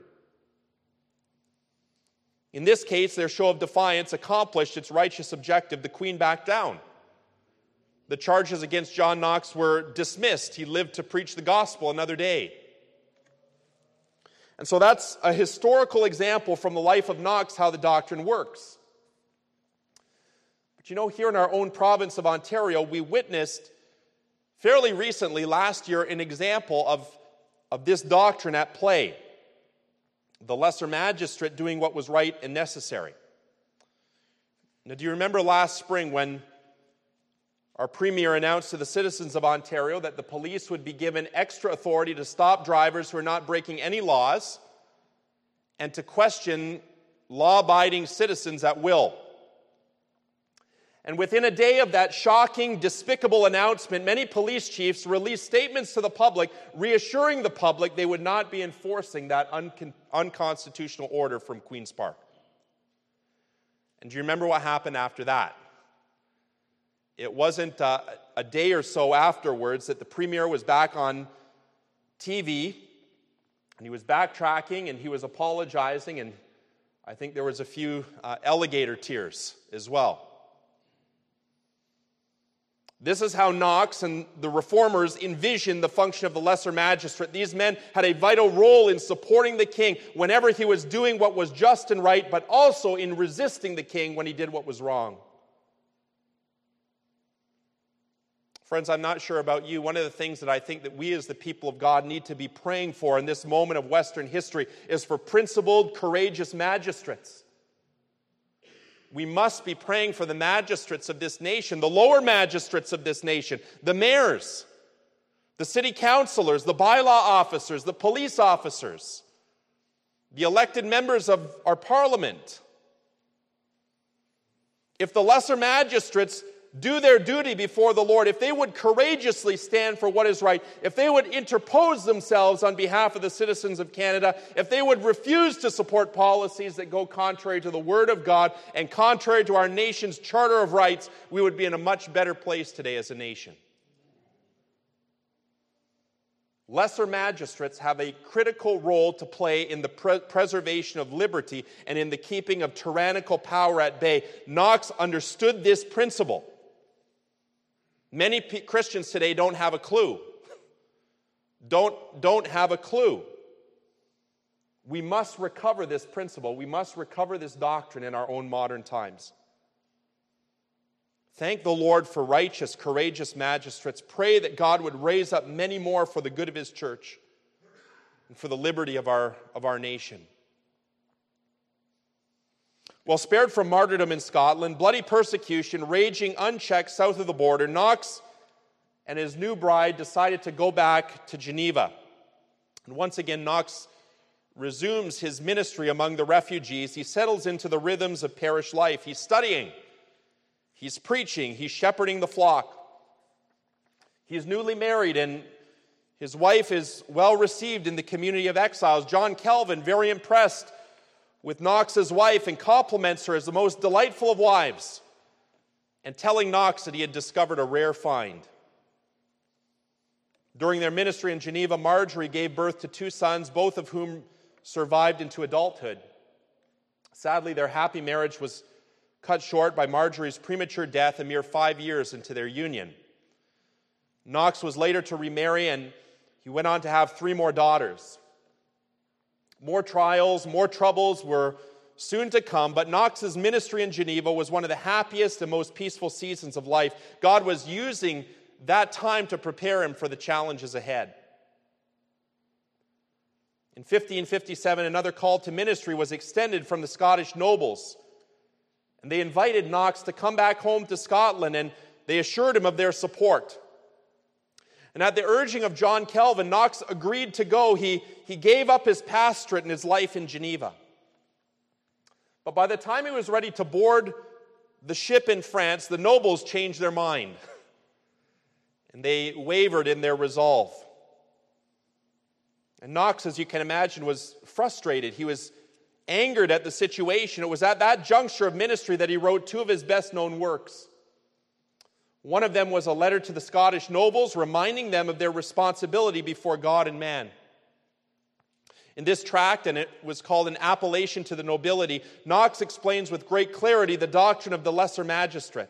In this case, their show of defiance accomplished its righteous objective. The Queen backed down. The charges against John Knox were dismissed. He lived to preach the gospel another day. And so that's a historical example from the life of Knox how the doctrine works. But you know, here in our own province of Ontario, we witnessed fairly recently, last year, an example of this doctrine at play. The lesser magistrate doing what was right and necessary. Now, do you remember last spring when our Premier announced to the citizens of Ontario that the police would be given extra authority to stop drivers who are not breaking any laws and to question law-abiding citizens at will? And within a day of that shocking, despicable announcement, many police chiefs released statements to the public, reassuring the public they would not be enforcing that unconstitutional order from Queen's Park. And do you remember what happened after that? It wasn't a day or so afterwards that the Premier was back on TV, and he was backtracking, and he was apologizing, and I think there was a few alligator tears as well. This is how Knox and the Reformers envisioned the function of the lesser magistrate. These men had a vital role in supporting the king whenever he was doing what was just and right, but also in resisting the king when he did what was wrong. Friends, I'm not sure about you. One of the things that I think that we as the people of God need to be praying for in this moment of Western history is for principled, courageous magistrates. We must be praying for the magistrates of this nation, the lower magistrates of this nation, the mayors, the city councilors, the bylaw officers, the police officers, the elected members of our parliament. If the lesser magistrates do their duty before the Lord, if they would courageously stand for what is right, if they would interpose themselves on behalf of the citizens of Canada, if they would refuse to support policies that go contrary to the Word of God and contrary to our nation's Charter of Rights, we would be in a much better place today as a nation. Lesser magistrates have a critical role to play in the preservation of liberty and in the keeping of tyrannical power at bay. Knox understood this principle. Many Christians today don't have a clue. Don't have a clue. We must recover this principle. We must recover this doctrine in our own modern times. Thank the Lord for righteous, courageous magistrates. Pray that God would raise up many more for the good of His church and for the liberty of our nation. While spared from martyrdom in Scotland, bloody persecution raging unchecked south of the border, Knox and his new bride decided to go back to Geneva. And once again, Knox resumes his ministry among the refugees. He settles into the rhythms of parish life. He's studying. He's preaching, he's shepherding the flock. He's newly married, and his wife is well received in the community of exiles. John Calvin, very impressed with Knox's wife, and compliments her as the most delightful of wives, and telling Knox that he had discovered a rare find. During their ministry in Geneva, Marjorie gave birth to 2 sons, both of whom survived into adulthood. Sadly, their happy marriage was cut short by Marjorie's premature death a mere 5 years into their union. Knox was later to remarry, and he went on to have 3 more daughters. More trials, more troubles were soon to come, but Knox's ministry in Geneva was one of the happiest and most peaceful seasons of life. God was using that time to prepare him for the challenges ahead. In 1557, another call to ministry was extended from the Scottish nobles. And they invited Knox to come back home to Scotland, and they assured him of their support. And at the urging of John Calvin, Knox agreed to go. He gave up his pastorate and his life in Geneva. But by the time he was ready to board the ship in France, the nobles changed their mind. And they wavered in their resolve. And Knox, as you can imagine, was frustrated. He was angered at the situation. It was at that juncture of ministry that he wrote 2 of his best-known works. One of them was a letter to the Scottish nobles, reminding them of their responsibility before God and man. In this tract, and it was called An Appellation to the Nobility, Knox explains with great clarity the doctrine of the lesser magistrate.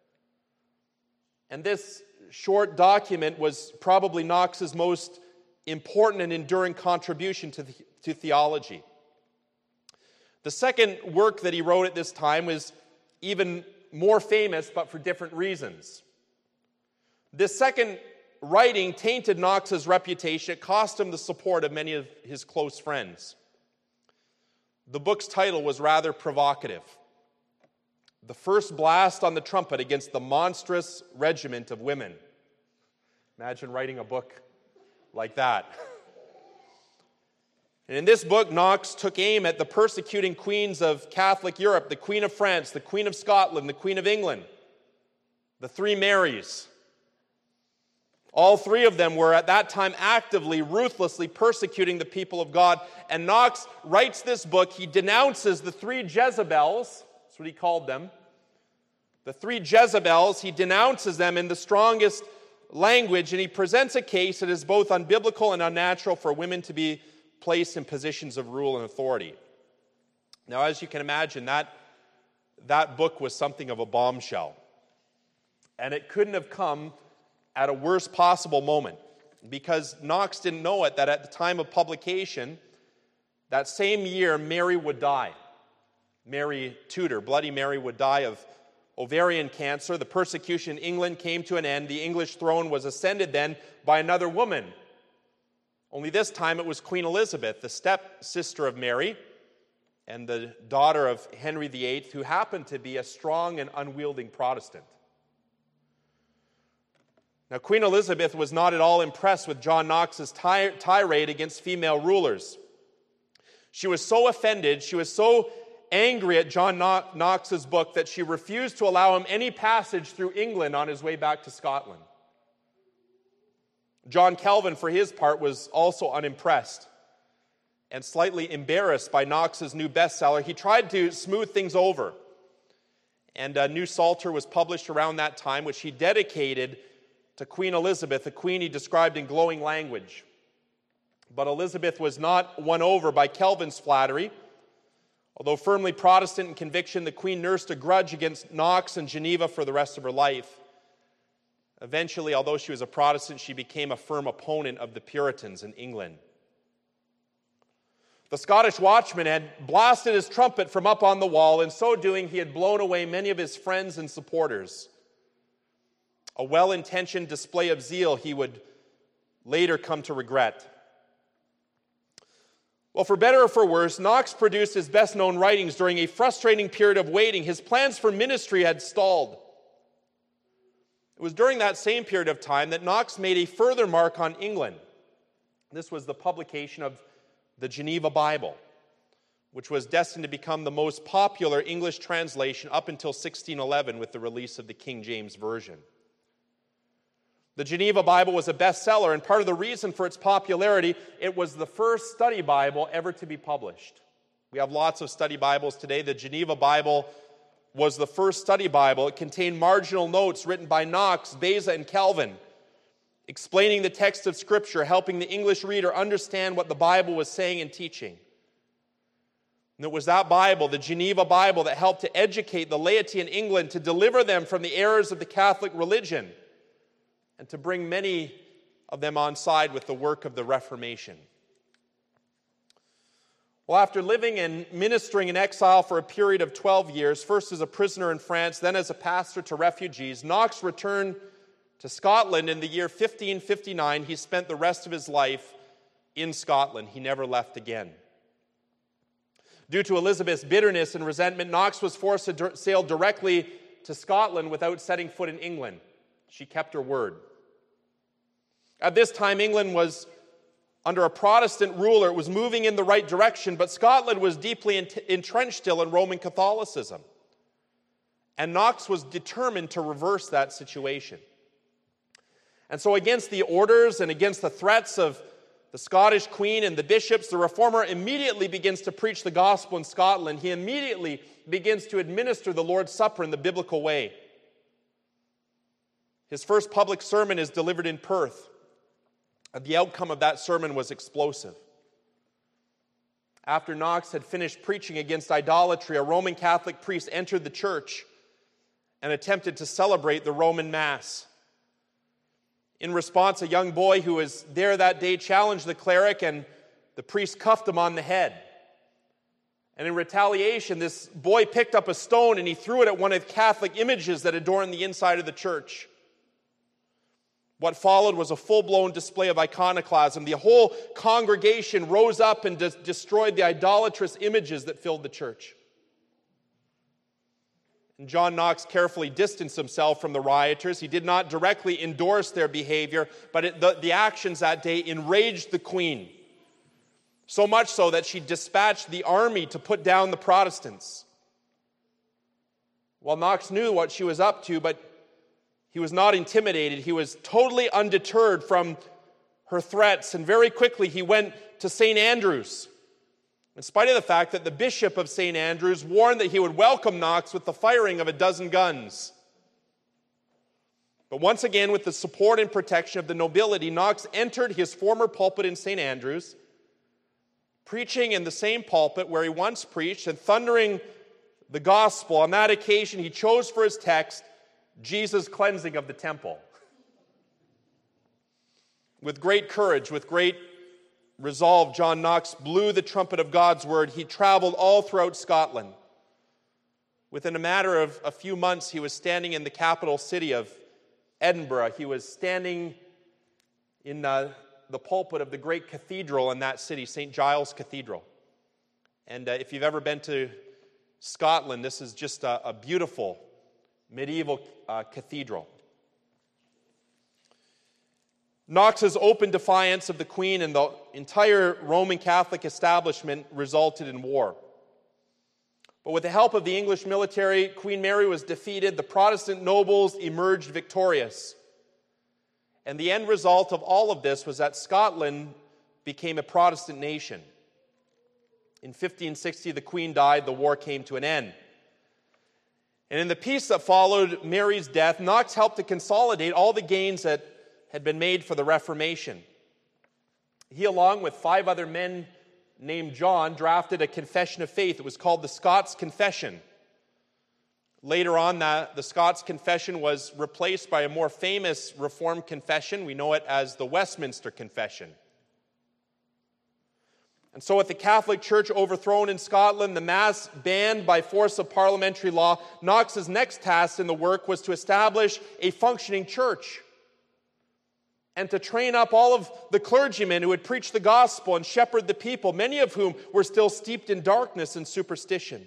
And this short document was probably Knox's most important and enduring contribution to theology. The second work that he wrote at this time was even more famous, but for different reasons. This second writing tainted Knox's reputation. It cost him the support of many of his close friends. The book's title was rather provocative: The First Blast on the Trumpet Against the Monstrous Regiment of Women. Imagine writing a book like that. And in this book, Knox took aim at the persecuting queens of Catholic Europe, the Queen of France, the Queen of Scotland, the Queen of England, the 3 Marys. All 3 of them were at that time actively, ruthlessly persecuting the people of God. And Knox writes this book. He denounces the 3 Jezebels. That's what he called them. The 3 Jezebels, he denounces them in the strongest language, and he presents a case that is both unbiblical and unnatural for women to be placed in positions of rule and authority. Now, as you can imagine, that book was something of a bombshell. And it couldn't have come at a worst possible moment, because Knox didn't know it, that at the time of publication, that same year, Mary would die. Mary Tudor, Bloody Mary, would die of ovarian cancer. The persecution in England came to an end. The English throne was ascended then by another woman. Only this time it was Queen Elizabeth, the stepsister of Mary and the daughter of Henry VIII, who happened to be a strong and unwielding Protestant. Now, Queen Elizabeth was not at all impressed with John Knox's tirade against female rulers. She was so offended, she was so angry at John Knox's book that she refused to allow him any passage through England on his way back to Scotland. John Calvin, for his part, was also unimpressed and slightly embarrassed by Knox's new bestseller. He tried to smooth things over, and a new Psalter was published around that time, which he dedicated to Queen Elizabeth, a queen he described in glowing language. But Elizabeth was not won over by Calvin's flattery. Although firmly Protestant in conviction, the Queen nursed a grudge against Knox and Geneva for the rest of her life. Eventually, although she was a Protestant, she became a firm opponent of the Puritans in England. The Scottish watchman had blasted his trumpet from up on the wall. In so doing, he had blown away many of his friends and supporters. A well-intentioned display of zeal he would later come to regret. Well, for better or for worse, Knox produced his best-known writings during a frustrating period of waiting. His plans for ministry had stalled. It was during that same period of time that Knox made a further mark on England. This was the publication of the Geneva Bible, which was destined to become the most popular English translation up until 1611 with the release of the King James Version. The Geneva Bible was a bestseller, and part of the reason for its popularity, it was the first study Bible ever to be published. We have lots of study Bibles today. The Geneva Bible was the first study Bible. It contained marginal notes written by Knox, Beza, and Calvin, explaining the text of Scripture, helping the English reader understand what the Bible was saying and teaching. And it was that Bible, the Geneva Bible, that helped to educate the laity in England, to deliver them from the errors of the Catholic religion, and to bring many of them on side with the work of the Reformation. Well, after living and ministering in exile for a period of 12 years, first as a prisoner in France, then as a pastor to refugees, Knox returned to Scotland in the year 1559. He spent the rest of his life in Scotland. He never left again. Due to Elizabeth's bitterness and resentment, Knox was forced to sail directly to Scotland without setting foot in England. She kept her word. At this time, England was under a Protestant ruler. It was moving in the right direction, but Scotland was deeply entrenched still in Roman Catholicism. And Knox was determined to reverse that situation. And so against the orders and against the threats of the Scottish Queen and the bishops, the reformer immediately begins to preach the gospel in Scotland. He immediately begins to administer the Lord's Supper in the biblical way. His first public sermon is delivered in Perth. The outcome of that sermon was explosive. After Knox had finished preaching against idolatry, a Roman Catholic priest entered the church and attempted to celebrate the Roman Mass. In response, a young boy who was there that day challenged the cleric, and the priest cuffed him on the head. And in retaliation, this boy picked up a stone and he threw it at one of the Catholic images that adorn the inside of the church. What followed was a full-blown display of iconoclasm. The whole congregation rose up and destroyed the idolatrous images that filled the church. And John Knox carefully distanced himself from the rioters. He did not directly endorse their behavior, but the actions that day enraged the Queen. So much so that she dispatched the army to put down the Protestants. Well, Knox knew what she was up to, but he was not intimidated. He was totally undeterred from her threats, and very quickly he went to St. Andrews, in spite of the fact that the bishop of St. Andrews warned that he would welcome Knox with the firing of a dozen guns. But once again, with the support and protection of the nobility, Knox entered his former pulpit in St. Andrews, preaching in the same pulpit where he once preached and thundering the gospel. On that occasion, he chose for his text Jesus' cleansing of the temple. With great courage, with great resolve, John Knox blew the trumpet of God's word. He traveled all throughout Scotland. Within a matter of a few months, he was standing in the capital city of Edinburgh. He was standing in the pulpit of the great cathedral in that city, St. Giles Cathedral. And if you've ever been to Scotland, this is just a beautiful medieval cathedral. Knox's open defiance of the Queen and the entire Roman Catholic establishment resulted in war. But with the help of the English military, Queen Mary was defeated. The Protestant nobles emerged victorious. And the end result of all of this was that Scotland became a Protestant nation. In 1560, the Queen died. The war came to an end. And in the peace that followed Mary's death, Knox helped to consolidate all the gains that had been made for the Reformation. He, along with 5 other men named John, drafted a confession of faith. It was called the Scots Confession. Later on, the Scots Confession was replaced by a more famous Reformed confession. We know it as the Westminster Confession. And so with the Catholic Church overthrown in Scotland, the Mass banned by force of parliamentary law, Knox's next task in the work was to establish a functioning church and to train up all of the clergymen who would preach the gospel and shepherd the people, many of whom were still steeped in darkness and superstition.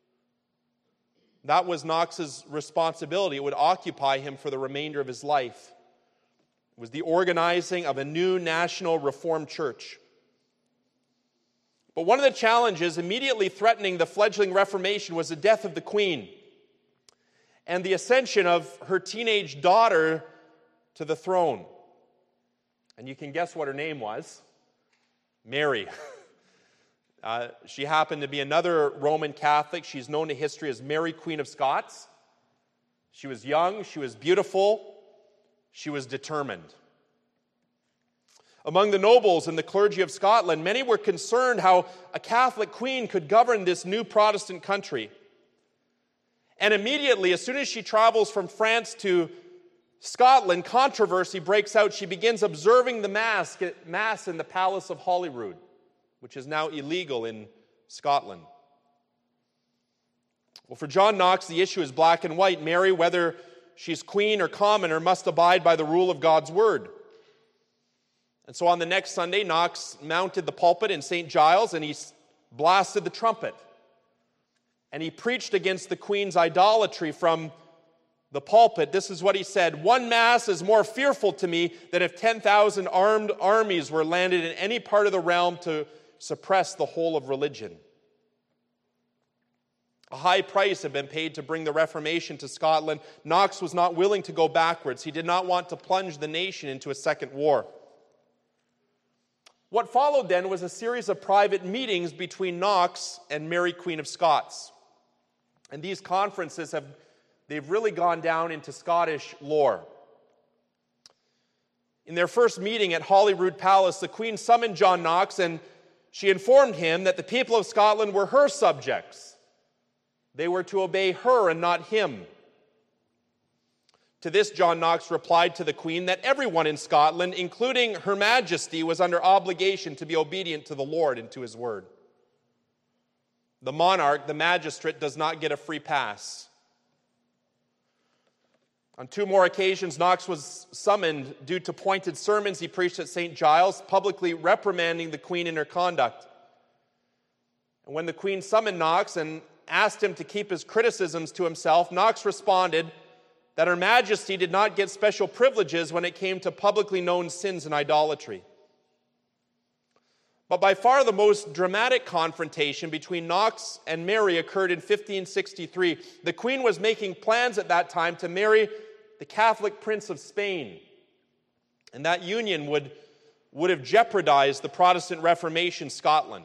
That was Knox's responsibility. It would occupy him for the remainder of his life. It was the organizing of a new national Reformed church. But one of the challenges immediately threatening the fledgling Reformation was the death of the Queen and the ascension of her teenage daughter to the throne. And you can guess what her name was. Mary. She happened to be another Roman Catholic. She's known to history as Mary, Queen of Scots. She was young, she was beautiful, she was determined. Among the nobles and the clergy of Scotland, many were concerned how a Catholic queen could govern this new Protestant country. And immediately, as soon as she travels from France to Scotland, controversy breaks out. She begins observing the Mass in the Palace of Holyrood, which is now illegal in Scotland. Well, for John Knox, the issue is black and white. Mary, whether she's queen or commoner, must abide by the rule of God's word. And so on the next Sunday, Knox mounted the pulpit in St. Giles and he blasted the trumpet. And he preached against the Queen's idolatry from the pulpit. This is what he said: "One Mass is more fearful to me than if 10,000 armed armies were landed in any part of the realm to suppress the whole of religion." A high price had been paid to bring the Reformation to Scotland. Knox was not willing to go backwards. He did not want to plunge the nation into a second war. What followed then was a series of private meetings between Knox and Mary, Queen of Scots. And these conferences they've really gone down into Scottish lore. In their first meeting at Holyrood Palace, the Queen summoned John Knox and she informed him that the people of Scotland were her subjects. They were to obey her and not him. To this, John Knox replied to the Queen that everyone in Scotland, including Her Majesty, was under obligation to be obedient to the Lord and to his word. The monarch, the magistrate, does not get a free pass. On 2 more occasions, Knox was summoned due to pointed sermons he preached at St. Giles, publicly reprimanding the Queen in her conduct. And when the Queen summoned Knox and asked him to keep his criticisms to himself, Knox responded that Her Majesty did not get special privileges when it came to publicly known sins and idolatry. But by far the most dramatic confrontation between Knox and Mary occurred in 1563. The Queen was making plans at that time to marry the Catholic Prince of Spain. And that union would have jeopardized the Protestant Reformation Scotland.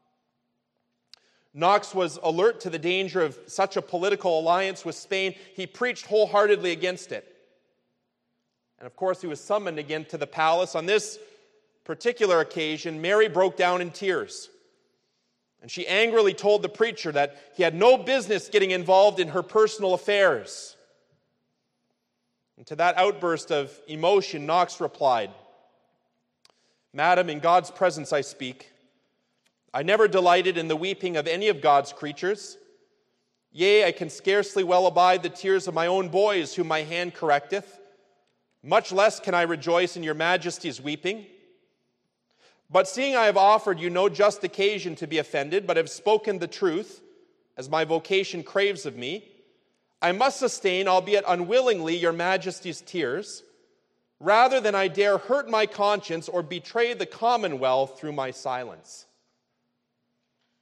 Knox was alert to the danger of such a political alliance with Spain. He preached wholeheartedly against it. And of course, he was summoned again to the palace. On this particular occasion, Mary broke down in tears. And she angrily told the preacher that he had no business getting involved in her personal affairs. And to that outburst of emotion, Knox replied, "Madam, in God's presence I speak. I never delighted in the weeping of any of God's creatures. Yea, I can scarcely well abide the tears of my own boys, whom my hand correcteth. Much less can I rejoice in your Majesty's weeping. But seeing I have offered you no just occasion to be offended, but have spoken the truth, as my vocation craves of me, I must sustain, albeit unwillingly, your Majesty's tears, rather than I dare hurt my conscience or betray the Commonwealth through my silence."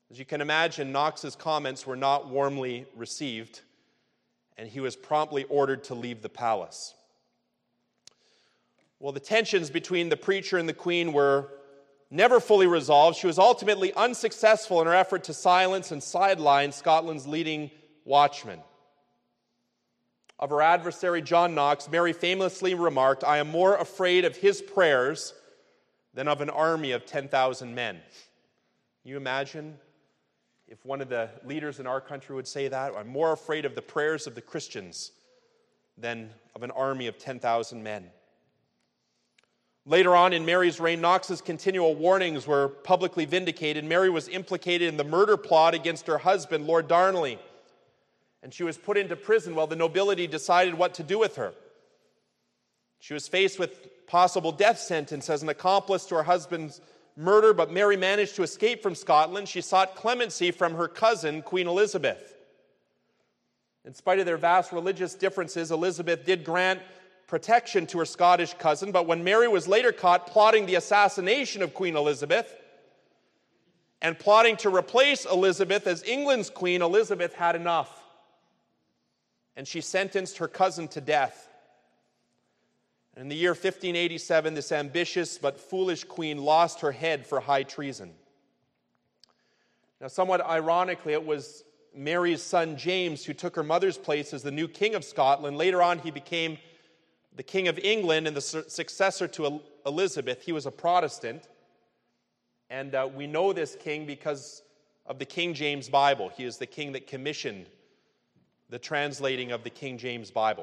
As you can imagine, Knox's comments were not warmly received, and he was promptly ordered to leave the palace. Well, the tensions between the preacher and the Queen were never fully resolved. She was ultimately unsuccessful in her effort to silence and sideline Scotland's leading watchman. Of her adversary, John Knox, Mary famously remarked, "I am more afraid of his prayers than of an army of 10,000 men." Can you imagine if one of the leaders in our country would say that? "I'm more afraid of the prayers of the Christians than of an army of 10,000 men." Later on in Mary's reign, Knox's continual warnings were publicly vindicated. Mary was implicated in the murder plot against her husband, Lord Darnley, and she was put into prison while the nobility decided what to do with her. She was faced with possible death sentence as an accomplice to her husband's murder, but Mary managed to escape from Scotland. She sought clemency from her cousin, Queen Elizabeth. In spite of their vast religious differences, Elizabeth did grant protection to her Scottish cousin, but when Mary was later caught plotting the assassination of Queen Elizabeth and plotting to replace Elizabeth as England's queen, Elizabeth had enough, and she sentenced her cousin to death. In the year 1587, this ambitious but foolish queen lost her head for high treason. Now, somewhat ironically, it was Mary's son James who took her mother's place as the new king of Scotland. Later on, he became the King of England and the successor to Elizabeth. He was a Protestant, and we know this king because of the King James Bible. He is the king that commissioned the translating of the King James Bible.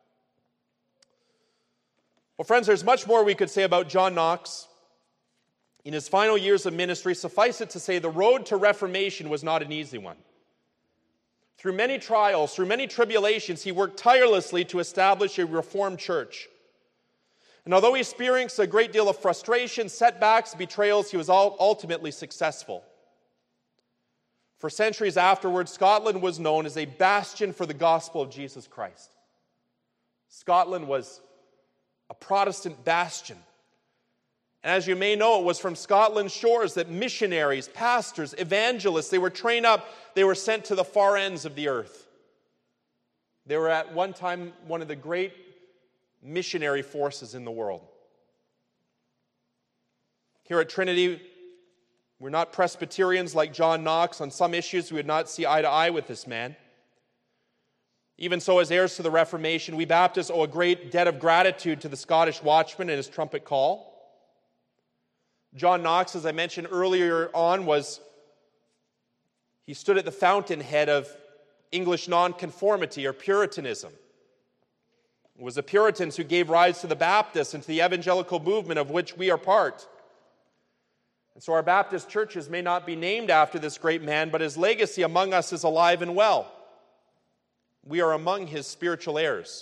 Well, friends, there's much more we could say about John Knox. In his final years of ministry, suffice it to say, the road to Reformation was not an easy one. Through many trials, through many tribulations, he worked tirelessly to establish a Reformed church. And although he experienced a great deal of frustration, setbacks, betrayals, he was ultimately successful. For centuries afterwards, Scotland was known as a bastion for the gospel of Jesus Christ. Scotland was a Protestant bastion. And as you may know, it was from Scotland's shores that missionaries, pastors, evangelists, they were trained up, they were sent to the far ends of the earth. They were at one time one of the great missionary forces in the world. Here at Trinity, we're not Presbyterians like John Knox. On some issues, we would not see eye to eye with this man. Even so, as heirs to the Reformation, we Baptists owe a great debt of gratitude to the Scottish watchman and his trumpet call. John Knox, as I mentioned earlier on, he stood at the fountainhead of English nonconformity or Puritanism. It was the Puritans who gave rise to the Baptists and to the evangelical movement of which we are part. And so our Baptist churches may not be named after this great man, but his legacy among us is alive and well. We are among his spiritual heirs.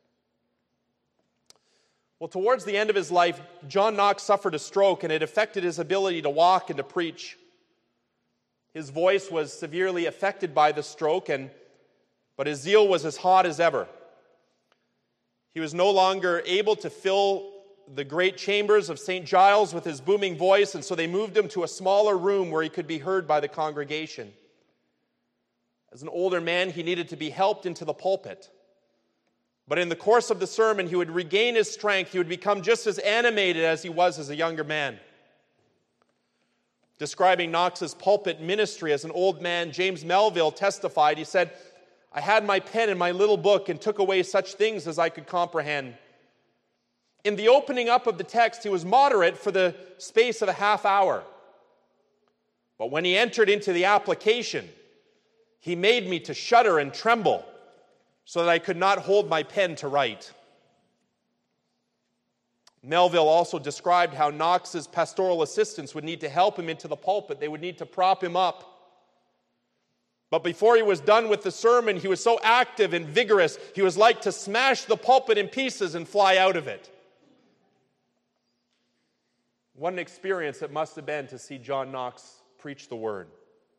Well, towards the end of his life, John Knox suffered a stroke, and it affected his ability to walk and to preach. His voice was severely affected by the stroke, but his zeal was as hot as ever. He was no longer able to fill the great chambers of St. Giles with his booming voice, and so they moved him to a smaller room where he could be heard by the congregation. As an older man, he needed to be helped into the pulpit. But in the course of the sermon, he would regain his strength. He would become just as animated as he was as a younger man. Describing Knox's pulpit ministry as an old man, James Melville testified, he said, "I had my pen and my little book and took away such things as I could comprehend. In the opening up of the text, he was moderate for the space of a half hour. But when he entered into the application, he made me to shudder and tremble, so that I could not hold my pen to write." Melville also described how Knox's pastoral assistants would need to help him into the pulpit. They would need to prop him up. But before he was done with the sermon, he was so active and vigorous, he was like to smash the pulpit in pieces and fly out of it. What an experience it must have been to see John Knox preach the word.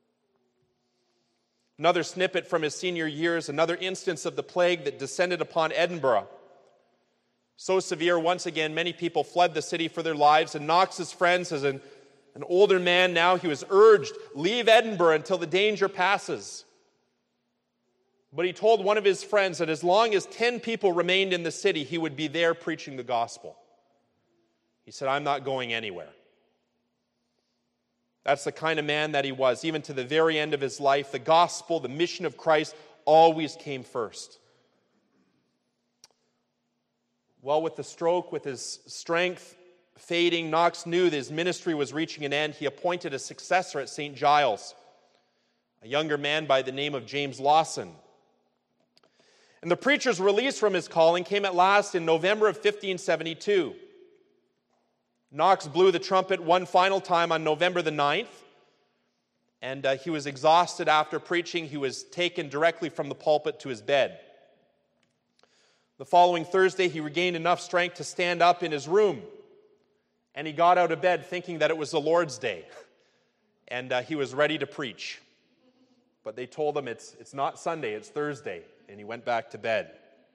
Another snippet from his senior years, another instance of the plague that descended upon Edinburgh. So severe, once again, many people fled the city for their lives, and Knox's friends, and An older man now, he was urged, leave Edinburgh until the danger passes. But he told one of his friends that as long as 10 people remained in the city, he would be there preaching the gospel. He said, I'm not going anywhere. That's the kind of man that he was. Even to the very end of his life, the gospel, the mission of Christ always came first. Well, with the stroke, with his strength fading, Knox knew that his ministry was reaching an end. He appointed a successor at St. Giles, a younger man by the name of James Lawson. And the preacher's release from his calling came at last in November of 1572. Knox blew the trumpet one final time on November the 9th, and he was exhausted after preaching. He was taken directly from the pulpit to his bed. The following Thursday, he regained enough strength to stand up in his room, and he got out of bed thinking that it was the Lord's Day, and he was ready to preach. But they told him it's not Sunday, it's Thursday, and he went back to bed.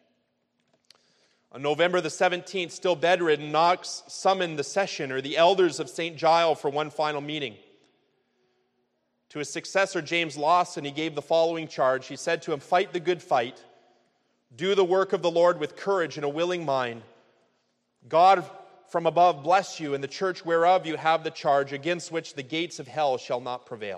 On November the 17th, still bedridden, Knox summoned the session, or the elders of St. Giles, for one final meeting. To his successor, James Lawson, he gave the following charge. He said to him, fight the good fight, do the work of the Lord with courage and a willing mind. God from above bless you, and the church whereof you have the charge, against which the gates of hell shall not prevail.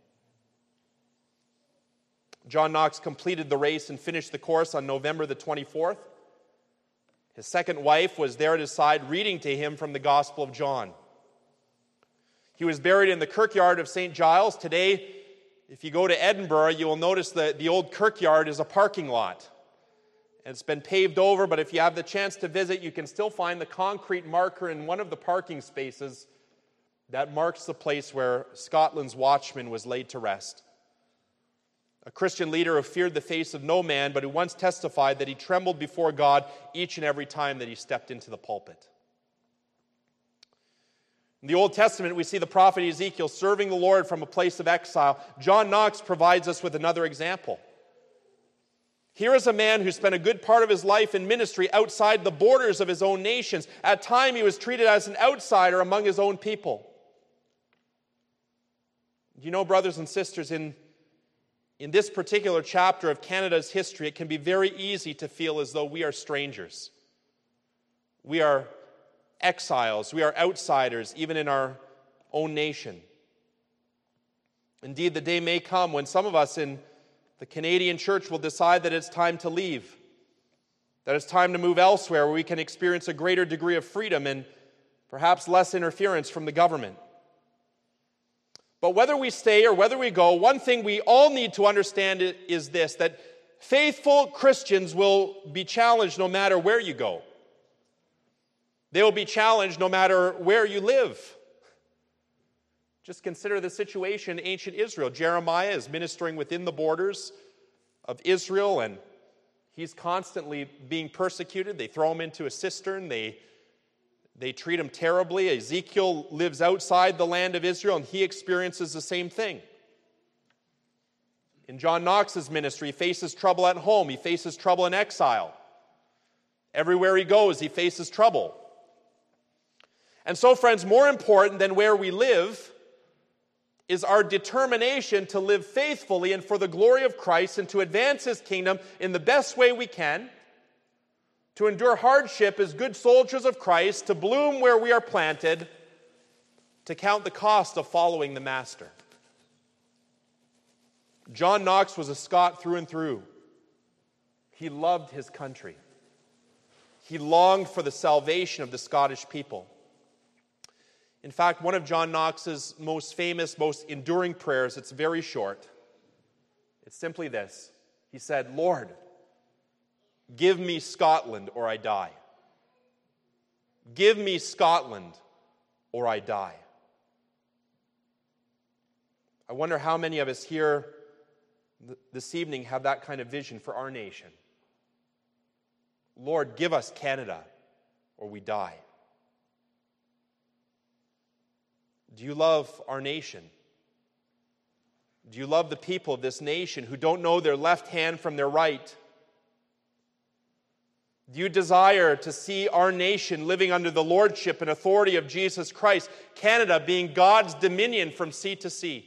John Knox completed the race and finished the course on November the 24th. His second wife was there at his side, reading to him from the Gospel of John. He was buried in the kirkyard of St. Giles. Today, if you go to Edinburgh, you will notice that the old kirkyard is a parking lot. And it's been paved over, but if you have the chance to visit, you can still find the concrete marker in one of the parking spaces that marks the place where Scotland's watchman was laid to rest. A Christian leader who feared the face of no man, but who once testified that he trembled before God each and every time that he stepped into the pulpit. In the Old Testament, we see the prophet Ezekiel serving the Lord from a place of exile. John Knox provides us with another example. Here is a man who spent a good part of his life in ministry outside the borders of his own nations. At times, he was treated as an outsider among his own people. You know, brothers and sisters, in this particular chapter of Canada's history, it can be very easy to feel as though we are strangers. We are exiles. We are outsiders, even in our own nation. Indeed, the day may come when some of us in the Canadian church will decide that it's time to leave, that it's time to move elsewhere where we can experience a greater degree of freedom and perhaps less interference from the government. But whether we stay or whether we go, one thing we all need to understand is this, that faithful Christians will be challenged no matter where you go. They will be challenged no matter where you live. Just consider the situation in ancient Israel. Jeremiah is ministering within the borders of Israel, and he's constantly being persecuted. They throw him into a cistern. They treat him terribly. Ezekiel lives outside the land of Israel, and he experiences the same thing. In John Knox's ministry, he faces trouble at home. He faces trouble in exile. Everywhere he goes, he faces trouble. And so, friends, more important than where we live is our determination to live faithfully and for the glory of Christ and to advance His kingdom in the best way we can, to endure hardship as good soldiers of Christ, to bloom where we are planted, to count the cost of following the Master. John Knox was a Scot through and through. He loved his country. He longed for the salvation of the Scottish people. In fact, one of John Knox's most famous, most enduring prayers, it's very short. It's simply this. He said, Lord, give me Scotland or I die. Give me Scotland or I die. I wonder how many of us here this evening have that kind of vision for our nation. Lord, give us Canada or we die. Do you love our nation? Do you love the people of this nation who don't know their left hand from their right? Do you desire to see our nation living under the lordship and authority of Jesus Christ, Canada being God's dominion from sea to sea?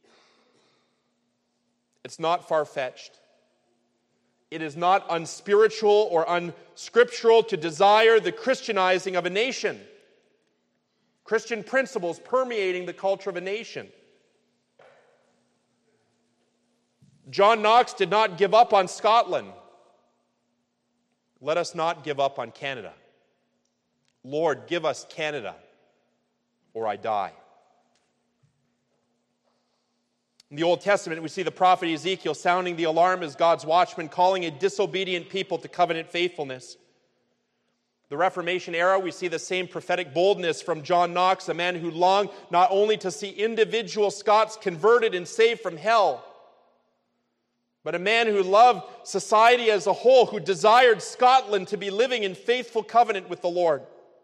It's not far-fetched. It is not unspiritual or unscriptural to desire the Christianizing of a nation. Christian principles permeating the culture of a nation. John Knox did not give up on Scotland. Let us not give up on Canada. Lord, give us Canada, or I die. In the Old Testament, we see the prophet Ezekiel sounding the alarm as God's watchman, calling a disobedient people to covenant faithfulness. The Reformation era, we see the same prophetic boldness from John Knox, a man who longed not only to see individual Scots converted and saved from hell, but a man who loved society as a whole, who desired Scotland to be living in faithful covenant with the Lord.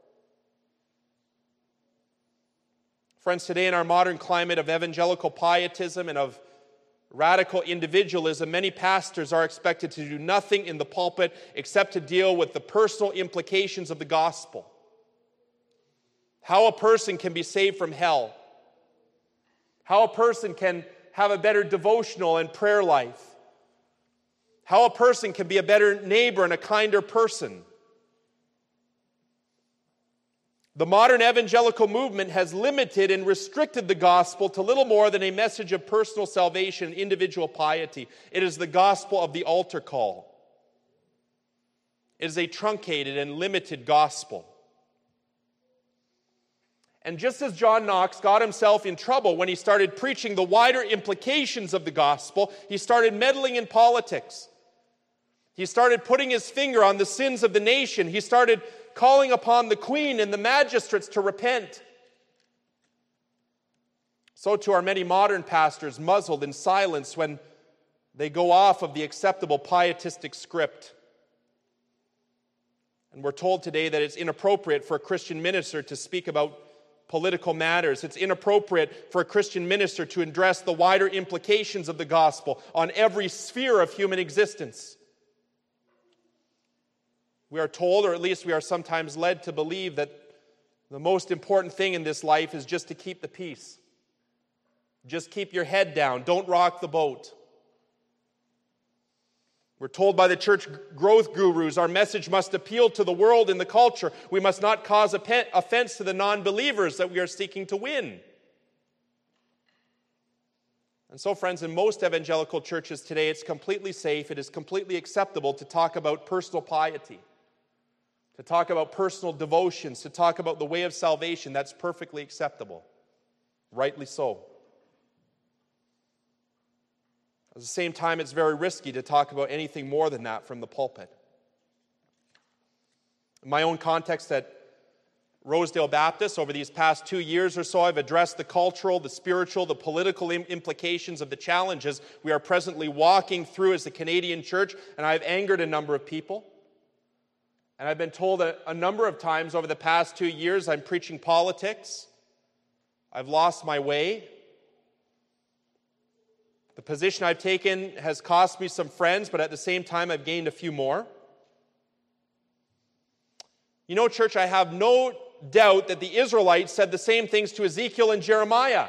Friends, today in our modern climate of evangelical pietism and of radical individualism, many pastors are expected to do nothing in the pulpit except to deal with the personal implications of the gospel. How a person can be saved from hell. How a person can have a better devotional and prayer life. How a person can be a better neighbor and a kinder person. The modern evangelical movement has limited and restricted the gospel to little more than a message of personal salvation and individual piety. It is the gospel of the altar call. It is a truncated and limited gospel. And just as John Knox got himself in trouble when he started preaching the wider implications of the gospel, he started meddling in politics. He started putting his finger on the sins of the nation. He started calling upon the Queen and the magistrates to repent. So too are many modern pastors muzzled in silence when they go off of the acceptable pietistic script. And we're told today that it's inappropriate for a Christian minister to speak about political matters. It's inappropriate for a Christian minister to address the wider implications of the gospel on every sphere of human existence. We are told, or at least we are sometimes led to believe, that the most important thing in this life is just to keep the peace. Just keep your head down. Don't rock the boat. We're told by the church growth gurus our message must appeal to the world and the culture. We must not cause offense to the non-believers that we are seeking to win. And so, friends, in most evangelical churches today, it's completely safe, it is completely acceptable to talk about personal piety, to talk about personal devotions, to talk about the way of salvation. That's perfectly acceptable. Rightly so. At the same time, it's very risky to talk about anything more than that from the pulpit. In my own context at Rosedale Baptist, over these past 2 years or so, I've addressed the cultural, the spiritual, the political implications of the challenges we are presently walking through as the Canadian church, and I've angered a number of people. And I've been told a number of times over the past 2 years I'm preaching politics. I've lost my way. The position I've taken has cost me some friends, but at the same time I've gained a few more. You know, church, I have no doubt that the Israelites said the same things to Ezekiel and Jeremiah.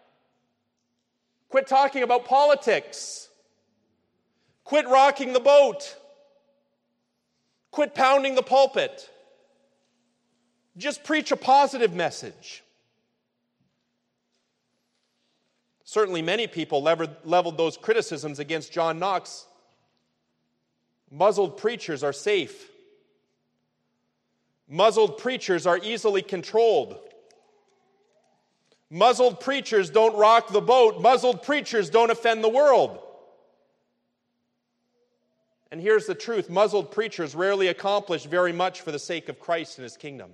Quit talking about politics. Quit rocking the boat. Quit pounding the pulpit. Just preach a positive message. Certainly many people leveled those criticisms against John Knox. Muzzled preachers are safe. Muzzled preachers are easily controlled. Muzzled preachers don't rock the boat. Muzzled preachers don't offend the world. And here's the truth. Muzzled preachers rarely accomplish very much for the sake of Christ and His kingdom.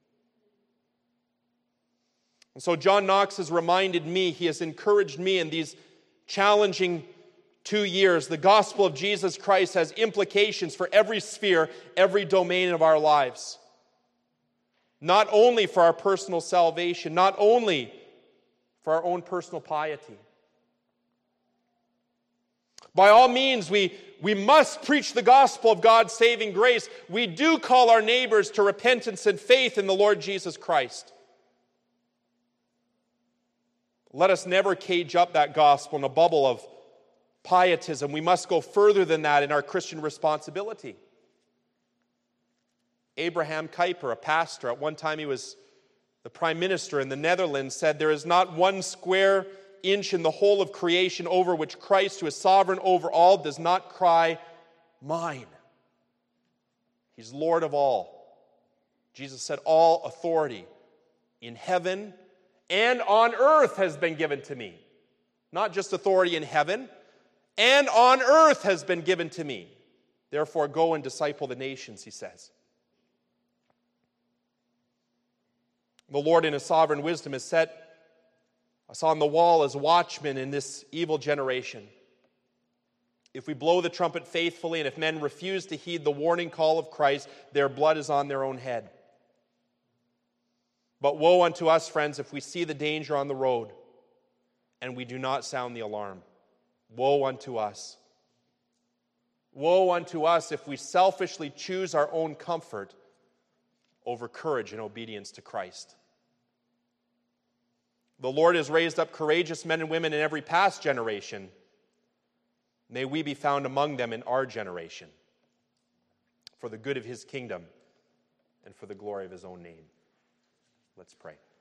And so John Knox has reminded me, he has encouraged me in these challenging 2 years. The gospel of Jesus Christ has implications for every sphere, every domain of our lives. Not only for our personal salvation, not only for our own personal piety. By all means, we must preach the gospel of God's saving grace. We do call our neighbors to repentance and faith in the Lord Jesus Christ. Let us never cage up that gospel in a bubble of pietism. We must go further than that in our Christian responsibility. Abraham Kuyper, a pastor, at one time he was the prime minister in the Netherlands, said, "There is not one square inch in the whole of creation over which Christ, who is sovereign over all, does not cry, 'Mine.'" He's Lord of all. Jesus said, "All authority in heaven and on earth has been given to me." Not just authority in heaven, and on earth has been given to me. Therefore, go and disciple the nations, he says. The Lord, in his sovereign wisdom, has set us on the wall as watchmen in this evil generation. If we blow the trumpet faithfully, and if men refuse to heed the warning call of Christ, their blood is on their own head. But woe unto us, friends, if we see the danger on the road and we do not sound the alarm. Woe unto us. Woe unto us if we selfishly choose our own comfort over courage and obedience to Christ. The Lord has raised up courageous men and women in every past generation. May we be found among them in our generation, for the good of his kingdom and for the glory of his own name. Let's pray.